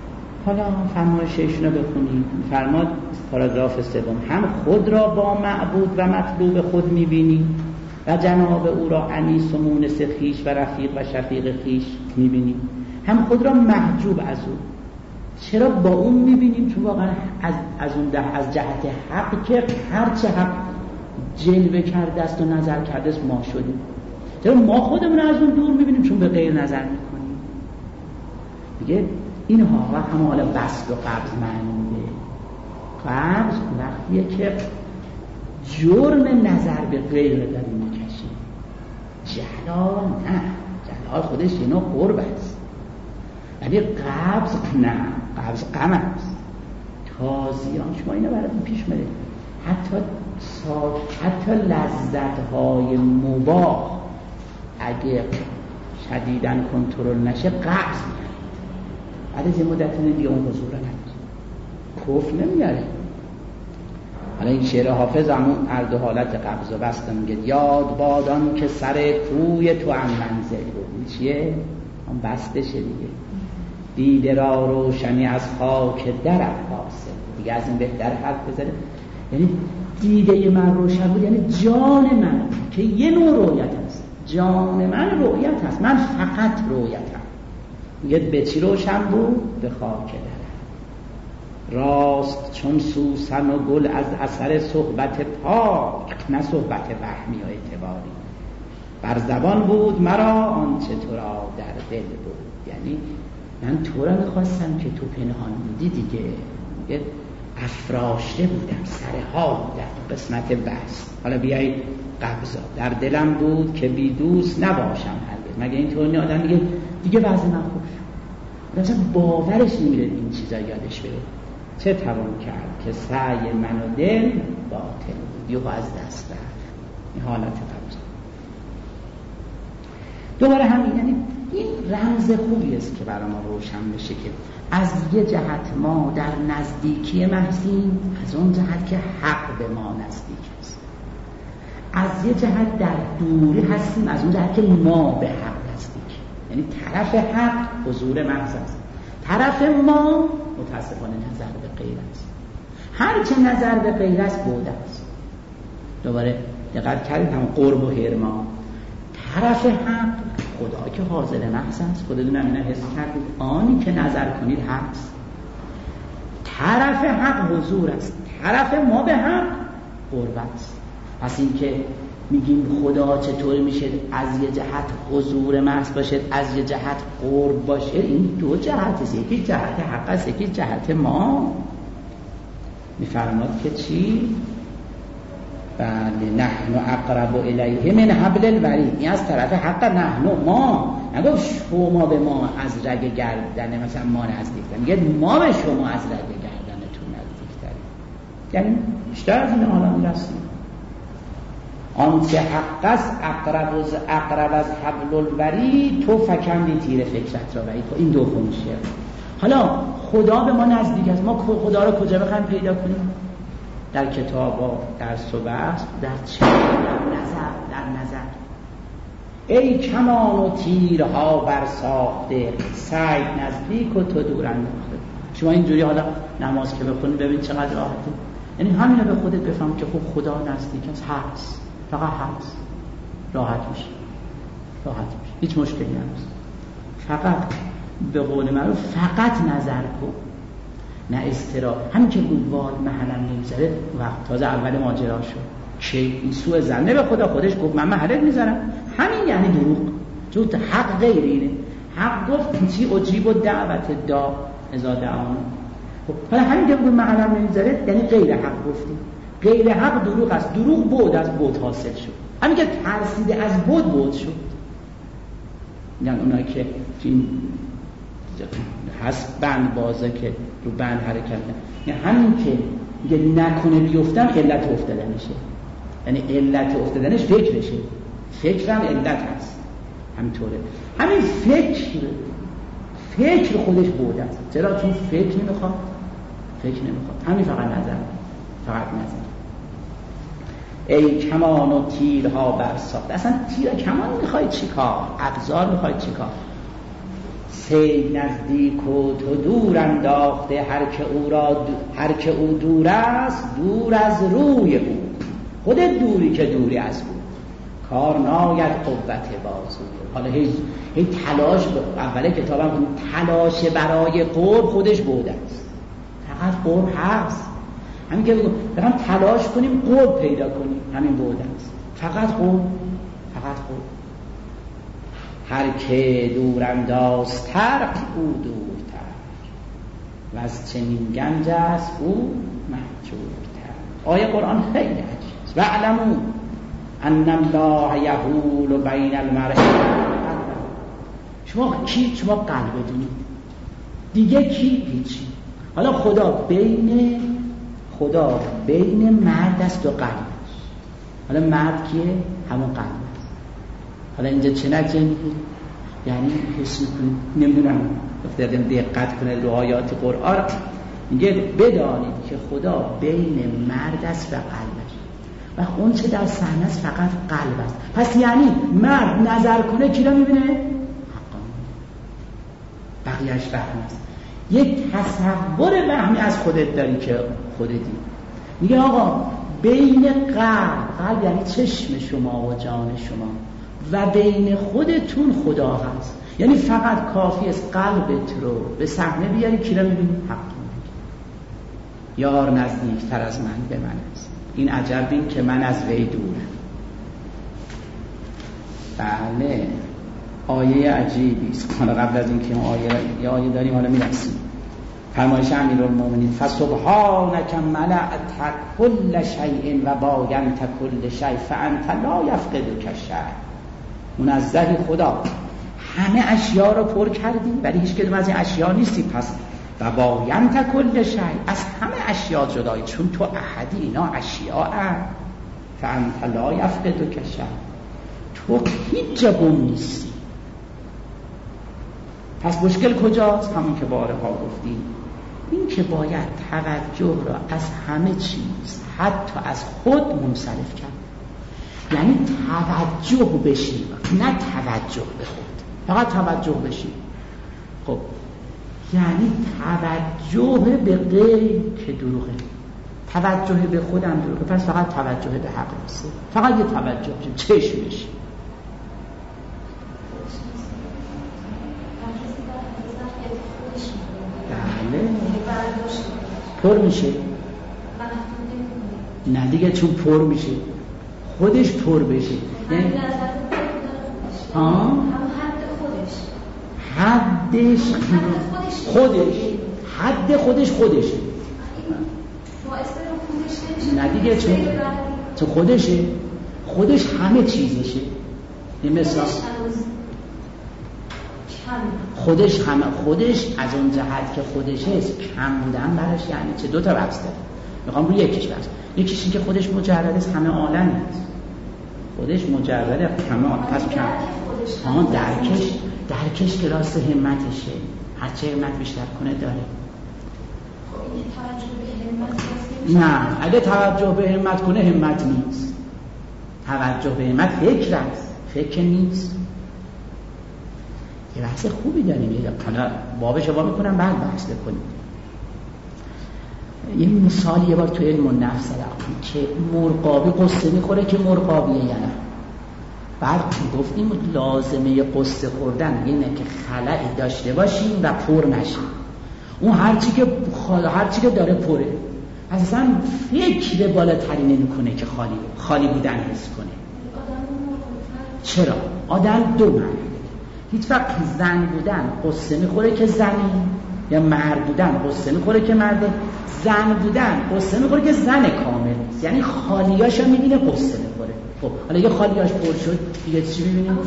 حالا فرمایششون رو بخونید. فرماد پاراگراف سوم: هم خود را با معبود و مطلوب خود می‌بینی و جناب او را انیس و مونس خویش و رفیق و شفیق خویش می‌بینی، هم خود را محجوب از او. چرا با اون می‌بینیم؟ چون واقعا از از اون ده از جهت حق که هر چه حق جلوه کرده است و نظر کرده است ما شدیم. چرا ما خودمون از اون دور می‌بینیم؟ چون به غیر نظر می‌کنیم. میگه اینها و هم حالا وصل و قبض معنی میده. قبض وقتیه که جرم نظر به غیر داری میکشی. جلال نه، جلال خودش یه نوع قرب است، ولی قبض نه، قبض غم است. تازیان شما اینو براتون پیش میره، حتی سا... حتی لذت‌های مباح اگه شدیداً کنترل نشه قبض میاره. بعد از یه مدت دیگه اون حضور رو نداره، کف نمیاره. حالا این شعر حافظ همون عرض و حالت قبض و بسته میگه: یاد بادان که سر کوی تو هم منزل بود. چیه؟ هم بستشه دیگه. دیده را روشنی از خاک درت حاصل. دیگه از این بهتر حرف بزنه. یعنی دیده من روشن بود، یعنی جان من که یه نوع رویت هست. جان من رویت هست، من فقط رویتم. میگه به چی روشن بود؟ به خاک درت. راست چون سوسن و گل از اثر صحبت پاک، نه صحبت وهمی و اعتباری. بر زبان بود مرا آنچه تو را در دل بود. یعنی من تو را میخواستم که تو پنهان بودی دیگه. میگه افراشته بودم، سرها بودم، قسمت بس. حالا بیایید قبضا. در دلم بود که بی دوست نباشم هرگز. مگه اینطور نه؟ آدم میگه دیگه وضع من خوب شد، مثلا باورش نمیره این چیزا یادش بره. چه توان کرد که سعی من و دل باطل بود، یهو از دست رفت. این حالت قبضا. دوباره همین، یعنی این رمز خوبی است که برای ما روشن بشه که از یه جهت ما در نزدیکی محسین، از اون جهت که حق به ما نزدیک است. از یه جهت در دوری هستیم، از اون جهت که ما به حق نزدیک. یعنی طرف حق حضور محض است، طرف ما متاسفانه نظر به غیر است. هر چه نظر به غیر است بوده است. دوباره دقت کردید هم قرب و حرمان. طرف حق خدا که حاضر محض است. خودتون هم اینا حس کردید؟ آنی که نظر کنید حق است. طرف حق حضور است، طرف ما به حق قرب است. پس این که میگیم خدا چطور میشه از یه جهت حضور محض باشد، از یه جهت قرب باشه؟ این دو جهت است، یکی جهت حق است، یکی جهت ما. میفرماد که چی؟ بله، نحن اقرب الیه من حبل الورید. این از طرف حق، نحن ما. نگفت شما به ما از رگ گردن مثلا ما نزدیکتر، میگه ما به شما از رگ گردنتون نزدیکتر. یعنی بیشتر از این حالا میرسیم. آنچه حق است اقرب از اقرب از حبل الورید، تو فکن بی تیر فکرت را برید. این دو خونشه. حالا خدا به ما نزدیک است، ما خدا رو کجا بخوایم پیدا کنیم؟ در کتاب و درس و بحث، در چه؟ در نظر. در نظر. ای کمان و تیرها برساخته، سعی نزدیک و تو دور انداخته. شما اینجوری حالا نماز که بخونید ببین چقدر راحته. یعنی همینو به خودت بفهم که خب خدا نزدیک است، هست، فقط هست. راحت میشه، راحت میشه، هیچ مشکلی نیست. فقط به قول معروف فقط نظر کن، نه استرا. همین که بود وال محلم نمیذاره، وقت تازه اول ماجرا شد که این سوء ظنه به خدا، خودش گفت من محلت میذارم. همین یعنی دروغ. چون حق غیر اینه. حق گفت چی؟ اجیب و دعوت دا اذا دعانا. خب حالا همین که بود محلم نمیذاره یعنی غیر حق گفتیم. غیر حق دروغ است. دروغ بود از بود حاصل شد. همین که ترسیده از بود بود شد. یعنی اونایی که این هست بند بازه که رو بند حرکت کنه، یعنی همین که میگه نکنه بیفتم علت افتادنشه. یعنی علت افتادنش فکرشه، فکرم علت هست. همینطوره. همین فکر فکر خودش بوده است. چرا؟ چون فکر نمیخواد، فکر نمیخواد. همین فقط نظر، فقط نظر. ای کمان و تیرها برساخت. اصلا تیر کمان میخوای چیکار؟ ابزار میخوای چیکار؟ صید نزدیک و تو دور انداخته، هر که او را هر که او دور است دور از روی او. خودت دوری که دوری از او، کار ناید قوت بازو. حالا هی, هی تلاش ب... اول کتابم کنیم تلاش برای قرب خودش بوده است. فقط قرب هست، همین که بگم برام تلاش کنیم قرب پیدا کنیم، همین بوده است. فقط قرب، فقط قرب. هر که دوراندازتر او دورتر، و از چنین گنج است او محجورتر. آیه قرآن خیلی عجیب است. واعلموا ان الله یحول بین المرء و قلبه. شما کی؟ شما قلب بدونید دیگه کی؟ هیچی. حالا خدا بین خدا بین مرد است و قلبش. حالا مرد کیه؟ همون قلب. حالا اینجا چه نتیجه میگیرید؟ یعنی حس میکنید، نمیدونم افتادم دقت کنید رو آیات قرآن، میگه بدانید که خدا بین مرد است و قلبش، و اون چه در صحنه است فقط قلب است. پس یعنی مرد نظر کنه کی رو میبینه؟ حقا. بقیهش وهم است. یک تصور وهمی از خودت داری که خودتی. میگه آقا بین قلب، قلب یعنی چشم شما و جان شما، و بین خودتون خدا هست. یعنی فقط کافی است قلبت رو به صحنه بیاری کی رو میبینی؟ حق. یار نزدیکتر از من به من است، این عجب این که من از وی دورم. بله آیه عجیبی است. حالا قبل از این که آیه یه آیه داریم حالا میرسیم. فرمایش امیرالمومنین فسبحانک ملأت کل شیء و باینت کل شیء فانت لا یفقدک شیء. منزهی خدا، همه اشیاء رو پر کردی ولی هیچ کدوم از این اشیاء نیستی. پس و باینت کل شیء، از همه اشیاء جدایی، چون تو احدی، اینا اشیاء هست. فانت لا یفقدک شیء، تو هیچ جا گم نیستی. پس مشکل کجاست؟ همون که بارها گفتیم، این که باید توجه را از همه چیز حتی از خود منصرف کرد. یعنی توجه بشی، نه توجه به خود، فقط توجه بشی. خب یعنی توجه به غیر که دروغه، توجه به خودم دروغه، پس فقط توجه به حق است. فقط یه توجه بشی، چشم بشی. بله پر میشه. نه دیگه، چون پر میشه خودش پر بشه. یعنی ها حدش خودش حد خودش خودشه. نه دیگه، چون چون خودشه، خودش همه چیزشه. این مثلا خودش همه خودش از اون جهت که خودش هست، کم بودن براش یعنی چه؟ دو تا بحث داره، میخوام روی یکیش بحث. یکیش این که خودش مجرد است، همه عالم است. خودش مجرد همه عالم، پس کم ها درکش درکش که راست همتشه، هرچه همت بیشتر کنه داره. خب این توجه به همت نه، اگه توجه به همت کنه همت نیست. توجه به همت فکر است، فکر نیست. یه بحث خوبی داریم، یه حالا بابش وا میکنم بعد بحث بکنیم. یه مثال یه بار تو علم النفس دارم که مرغابی قصه میخوره که مرغابیه یا نه. بعد گفتیم لازمه قصه خوردن اینه که خلایی داشته باشیم و پر نشیم. اون هرچی که هرچی که داره پره، اصلا فکر بالاتری نمیکنه که خالی خالی بودن حس کنه. چرا؟ آدم دو معنی. هیچ وقت زن بودن قصه میخوره که زنی، یا مرد بودن قصه میخوره که مرده. زن بودن قصه میخوره که زن کامل نیست، یعنی خالیاشو میبینه قصه میخوره. خب حالا یه خالیاش پر شد دیگه چی میبینیم؟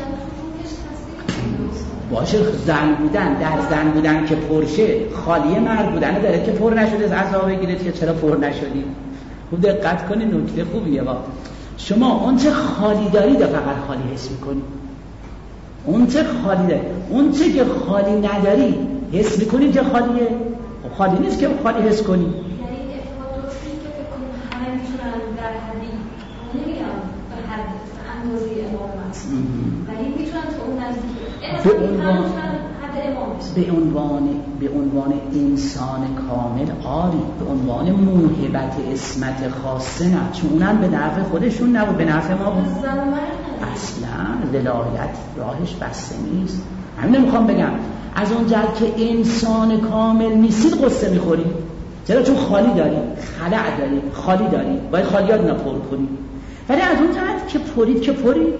باشه، زن بودن در زن بودن که پرشه خالی مرد بودن داره که پر نشده، از عذاب بگیرید که چرا پر نشدید. خوب دقت کنید، نکته خوبیه. واقعا شما اون چه خالی دارید فقط خالی حس میکنید. اون چه خالی دارید، اون چه که خالی نداری حس میکنید که خالیه. خب خالی نیست که خالی حس کنی. یعنی افراد درستی که فکر کنیم همه میتونن در حدی نمیگم در حد اندازه امام ولی میتونن تا اون نزدیک به عنوان حد به عنوان به عنوان انسان کامل آری، به عنوان موهبت اسمت خاصه نه، چون اونم به نفع خودشون نه و به نفع ما بود. اصلا ولایت راهش بسته نیست. همین نمیخوام بگم از اون جهت که انسان کامل نیستید قصه میخوری، چرا؟ چون خالی داری، خلع داری، خالی داری، باید خالیات نپر کنی. ولی از اون جهت که پرید که پرید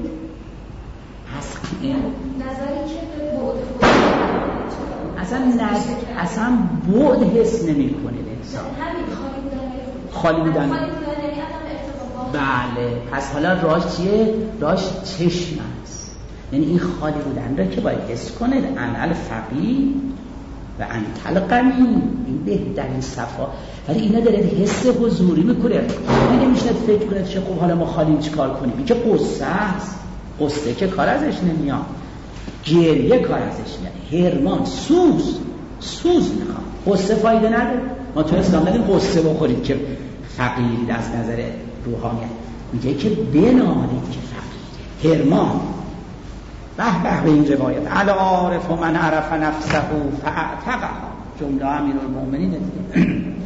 هست این نظری که به بعد اصلا نز... اصلا بعد حس نمی کنه انسان. همین خالی بودن خالی بودن خالی بودن یعنی عدم ارتباط. بله، پس حالا راش چیه؟ راش چشم است. یعنی این خالی بودن را که باید حس کنه. انعل فقی و انتل غنی، این بهترین صفا. ولی اینا داره حس حضوری میکنه. دیگه میشه فکر کنه چه خب حالا ما خالی چیکار کنیم؟ این که قصه است. قصه که کار ازش نمیاد، گریه کار ازش نمیاد، هرمان سوز سوز میخواد، قصه فایده نداره. ما تو اسلام ندیم قصه بخورید که فقیرید از نظر روحانیت، میگه که بنالید که فقیره، هرمان. به به به این روایت العارف من عرف نفسه فاعتقها، جمله امیرالمومنین دیگه.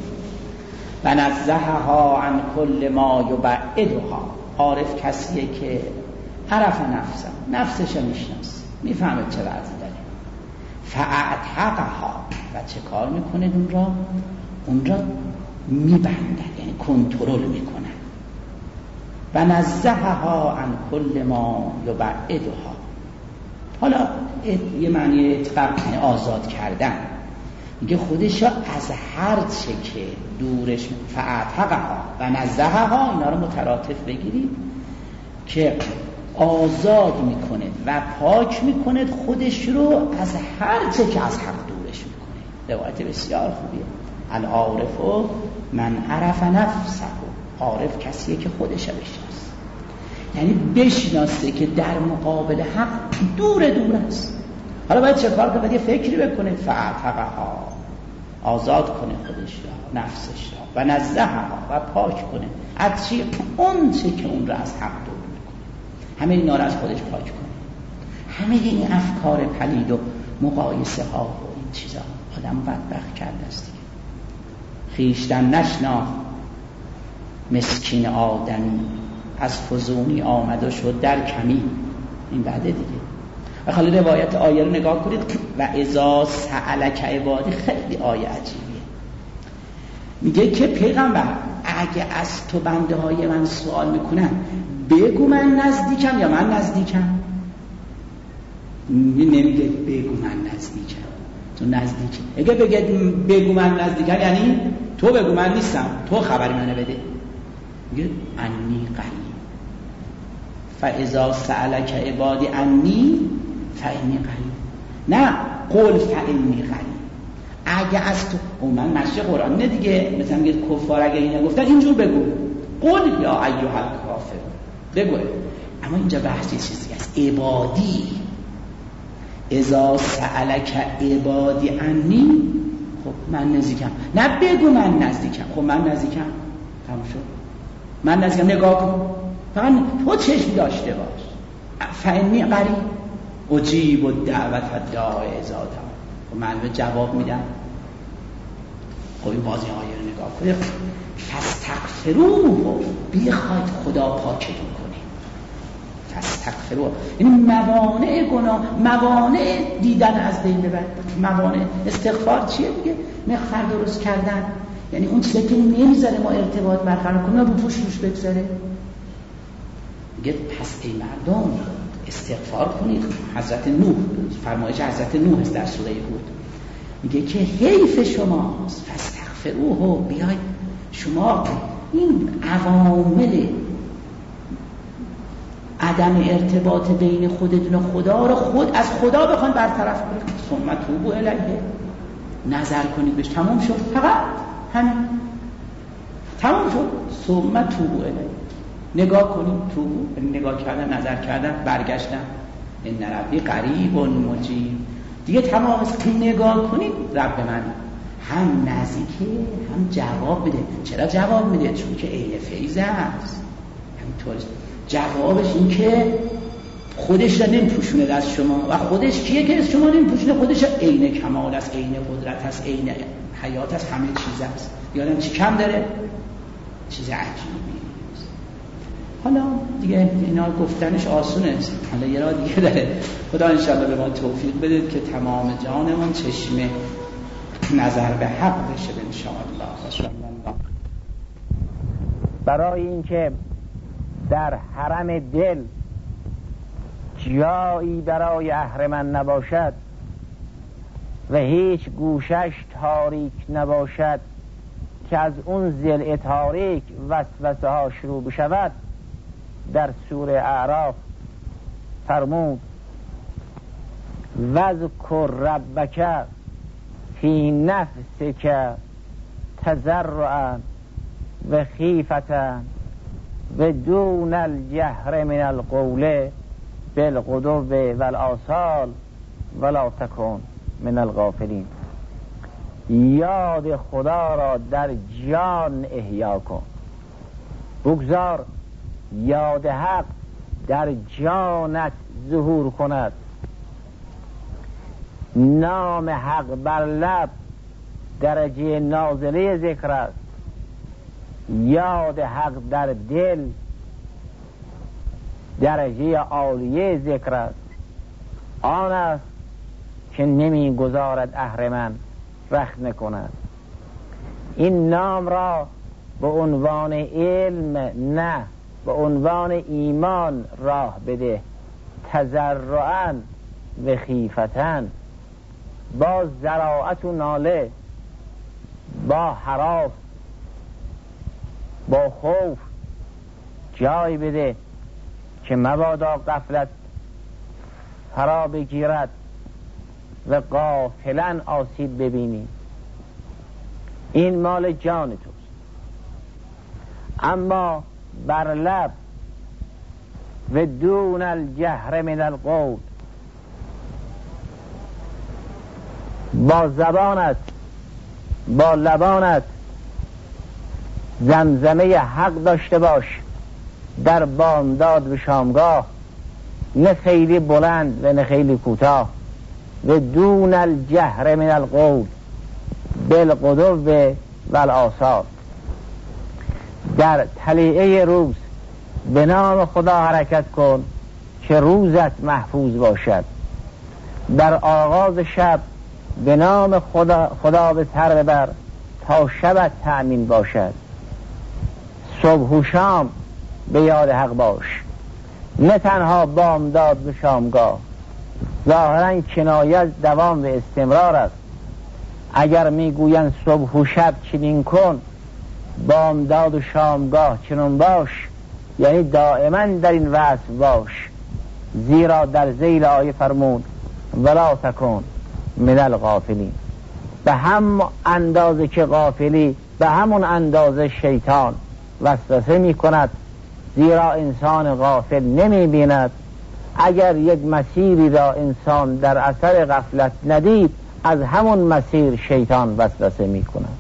و نزهها عن کل ما یبعدها. عارف کسیه که عرف نفسه، نفسش میشناسه، میفهمه چه وضعی داره. فاعتقها، و چه کار میکنه؟ اون را اون را میبندن، یعنی کنترل میکنن. و نزهها عن کل ما یبعدها. حالا یه معنی اتقاق آزاد کردن، میگه خودش از هر چه که دورش. فاعتقها و نزهها، اینا رو مترادف بگیرید که آزاد میکنه و پاک میکنه خودش رو از هر چه که از حق دورش میکنه. روایت بسیار خوبیه. العارف من عرف نفسه. عارف کسیه که خودش رو بشناسه، یعنی بشناسه که در مقابل حق دور دور است. حالا باید چه کار کنه؟ باید یه فکری بکنه. فاعتقها، آزاد کنه خودش را، نفسش را. و نزهها، و پاک کنه از چی؟ اون چه که اون را از حق دور میکنه. همه اینا را از خودش پاک کنه. همه این افکار پلید و مقایسه ها و این چیزا آدم بدبخت کرده است دیگه. خویشتن نشناخت مسکین آدمی، از فزونی آمد و شد در کمی. این بعده دیگه. و خالی روایت آیه رو نگاه کنید. و اذا سألک عبادی، خیلی آیه عجیبیه. میگه که پیغمبر اگه از تو بنده های من سوال میکنن بگو من نزدیکم یا من نزدیکم. نمیگه بگو من نزدیکم، تو نزدیکی. اگه بگه بگو من نزدیکم یعنی تو بگو من نیستم، تو خبری منو بده. میگه انی قریب. فاذا سألک عبادی انی فانی قریب. نه قل فانی قریب. اگه از تو من مشی قرآن نه دیگه، مثلا میگه کفار اگه اینو گفتن اینجور بگو قل یا ایها الکافر، بگو. اما اینجا بحث چیزی است. عبادی اذا سألک عبادی انی، خب من نزدیکم. نه بگو من نزدیکم. خب من نزدیکم، تموم شد. من نزدیکم، نگاه کن. فقط تو چشم داشته باش. فانی قریب اجیب الدعوت الداعی اذا دعا. خب من به جواب میدم. خب این بازی آیه رو نگاه کنید. فاستغفروه، بخواید خدا پاکتون کنه. فاستغفروه این موانع گناه، موانع دیدن از بین ببرد. موانع استغفار چیه دیگه؟ مغفر درست کردن، یعنی اون چیزی که نمیذاره ما ارتباط برقرار کنیم رو پوش روش بگذاره. میگه پس ای مردم استغفار کنید. حضرت نوح، فرمایش حضرت نوح است در سوره هود. میگه که حیف شماست فاستغفروه، بیاید شما این عوامل عدم ارتباط بین خودتون و خدا رو خود از خدا بخوان برطرف کنید. ثم توبوا الیه، نظر کنید بهش. تمام شد. فقط همین، تمام شد. ثم توبوا الیه، نگاه کنیم. تو نگاه کردن، نظر کردن، برگشتن. ان ربی قریب مجیب. دیگه تمام است. نگاه کنید رب من هم نزدیکه هم جواب میده. چرا جواب میده؟ چون که عین فیض است. همینطور جوابش این که خودش را نمیپوشونه از شما و خودش کیه که از شما نمیپوشونه؟ خودش عین کمال است، عین قدرت است، عین حیات است، همه چیز است. یادم چی کم داره؟ چیز عجیبی. حالا دیگه اینا گفتنش آسونه، حالا یه راه دیگه داره. خدا انشاءالله به ما توفیق بده که تمام جانمون چشم نظر به حق بشه انشاءالله. برای اینکه در حرم دل جایی برای اهرمن نباشد و هیچ گوشش تاریک نباشد که از اون ضلع تاریک وسوسه ها شروع بشود، در سوره اعراف فرمود وذکر ربک فی نفسک تضرعا و خیفة و دون الجهر من القول بالغدو والآصال ولا تکن من الغافلین. یاد خدا را در جان احیا کن، بگذار یاد حق در جانت ظهور کند. نام حق بر لب درجه نازله ذکر است، یاد حق در دل درجه عالیه ذکر است. آن است که نمی گذارد اهرمن رخنه کند. این نام را به عنوان علم نه، به عنوان ایمان راه بده. تضرعاً و خیفتاً، با ذراعت و ناله، با هراس، با خوف جای بده که مبادا غفلت فرا بگیرد و غافلاً آسیب ببینی. این مال جان توست. اما بر لب و دون الجهر من القول، با زبانت، با لبانت زمزمه حق داشته باش در بامداد و شامگاه، نه خیلی بلند و نه خیلی کوتاه. و دون الجهر من القول بالغدو والآصال، در طلیعه روز به نام خدا حرکت کن که روزت محفوظ باشد. در آغاز شب به نام خدا, خدا به سر ببر تا شبت تأمین باشد. صبح و شام به یاد حق باش، نه تنها بامداد و شامگاه. ظاهراً کنایه دوام و استمرار است. اگر میگویند صبح و شب چنین کن، بامداد و شامگاه چنون باش، یعنی دائما در این وصف باش. زیرا در ذیل آیه فرمود ولا تکن من الغافلین. به هم اندازه که غافلی، به همون اندازه شیطان وسوسه می کند. زیرا انسان غافل نمی بیند. اگر یک مسیری را انسان در اثر غفلت ندید، از همون مسیر شیطان وسوسه می کند.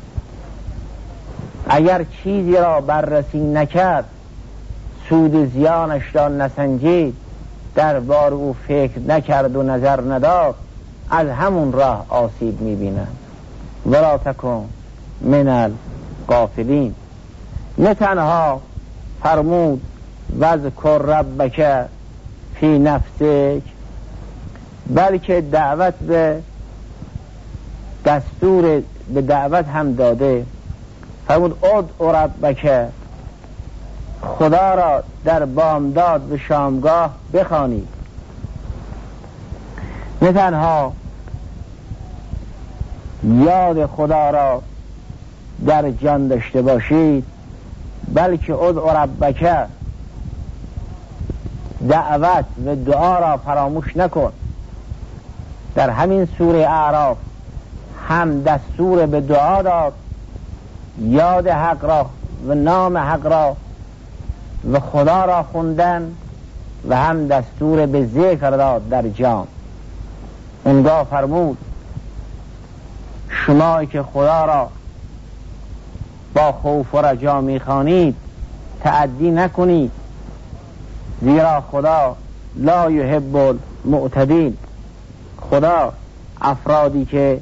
اگر چیزی را بررسی نکرد، سود زیانش را نسنجید، درباره او فکر نکرد و نظر نداد، از همون راه آسیب می بیند. ولا تکن من الغافلین. نه تنها فرمود وذکر ربک فی نفسک، بلکه دعوت به دستور به دعوت هم داده. فرمود ادع ربک، خدا را در بامداد و شامگاه بخوانید. نه تنها یاد خدا را در جان داشته باشید، بلکه ادع ربک، دعوت و دعا را فراموش نکن. در همین سوره اعراف هم دستور به دعا داد، یاد حق را و نام حق را و خدا را خوندن، و هم دستور به ذکر داد در جان. اونگاه فرمود شمایی که خدا را با خوف و رجا میخوانید تعدی نکنید، زیرا خدا لا یحب المعتدین. خدا افرادی که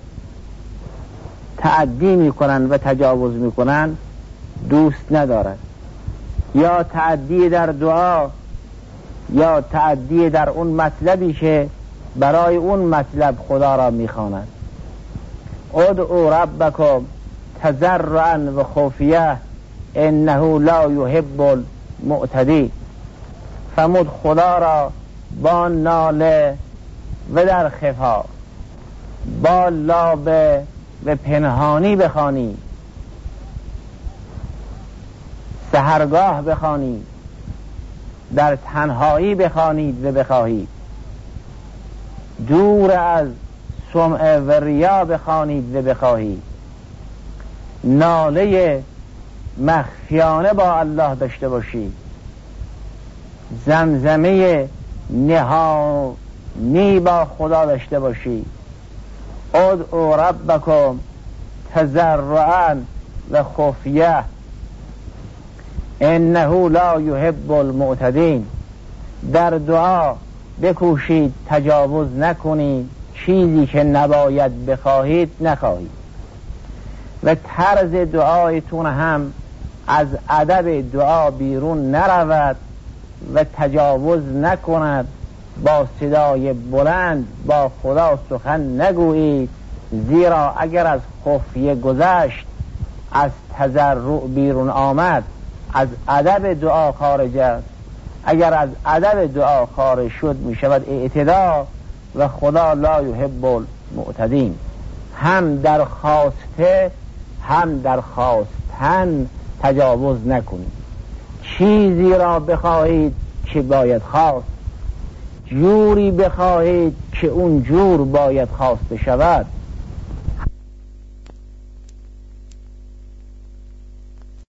تعدی میکنن و تجاوز میکنن دوست ندارد، یا تعدی در دعا یا تعدی در اون مطلبی که برای اون مطلب خدا را میخواند. ادعوا ربکم تضرعا و خفیه انه لا یحب المعتدین. فرمود خدا را با ناله و در خفا، با لابه و پنهانی بخوانی، سحرگاه بخوانید، در تنهایی بخوانید و بخواهید، دور از سمع و ریا بخوانید و بخواهید، ناله مخفیانه با الله داشته باشید، زمزمه نهانی با خدا داشته باشید. ادعوا ربکم تضرعا و خفیه انه لا یحب المعتدین. در دعا بکوشید تجاوز نکنید، چیزی که نباید بخواهید نخواهید، و طرز دعایتون هم از ادب دعا بیرون نرود و تجاوز نکند. با صدای بلند با خدا سخن نگویید، زیرا اگر از خفیه گذشت، از تضرع بیرون آمد، از ادب دعا خارج است. اگر از ادب دعا خارج شد می شود اعتدا، و خدا لا یحب المعتدین. هم در خواسته هم در خواستن تجاوز نکنید. چیزی را بخواهید که باید خواست، جوری بخواهید که اون جور باید خواسته شود.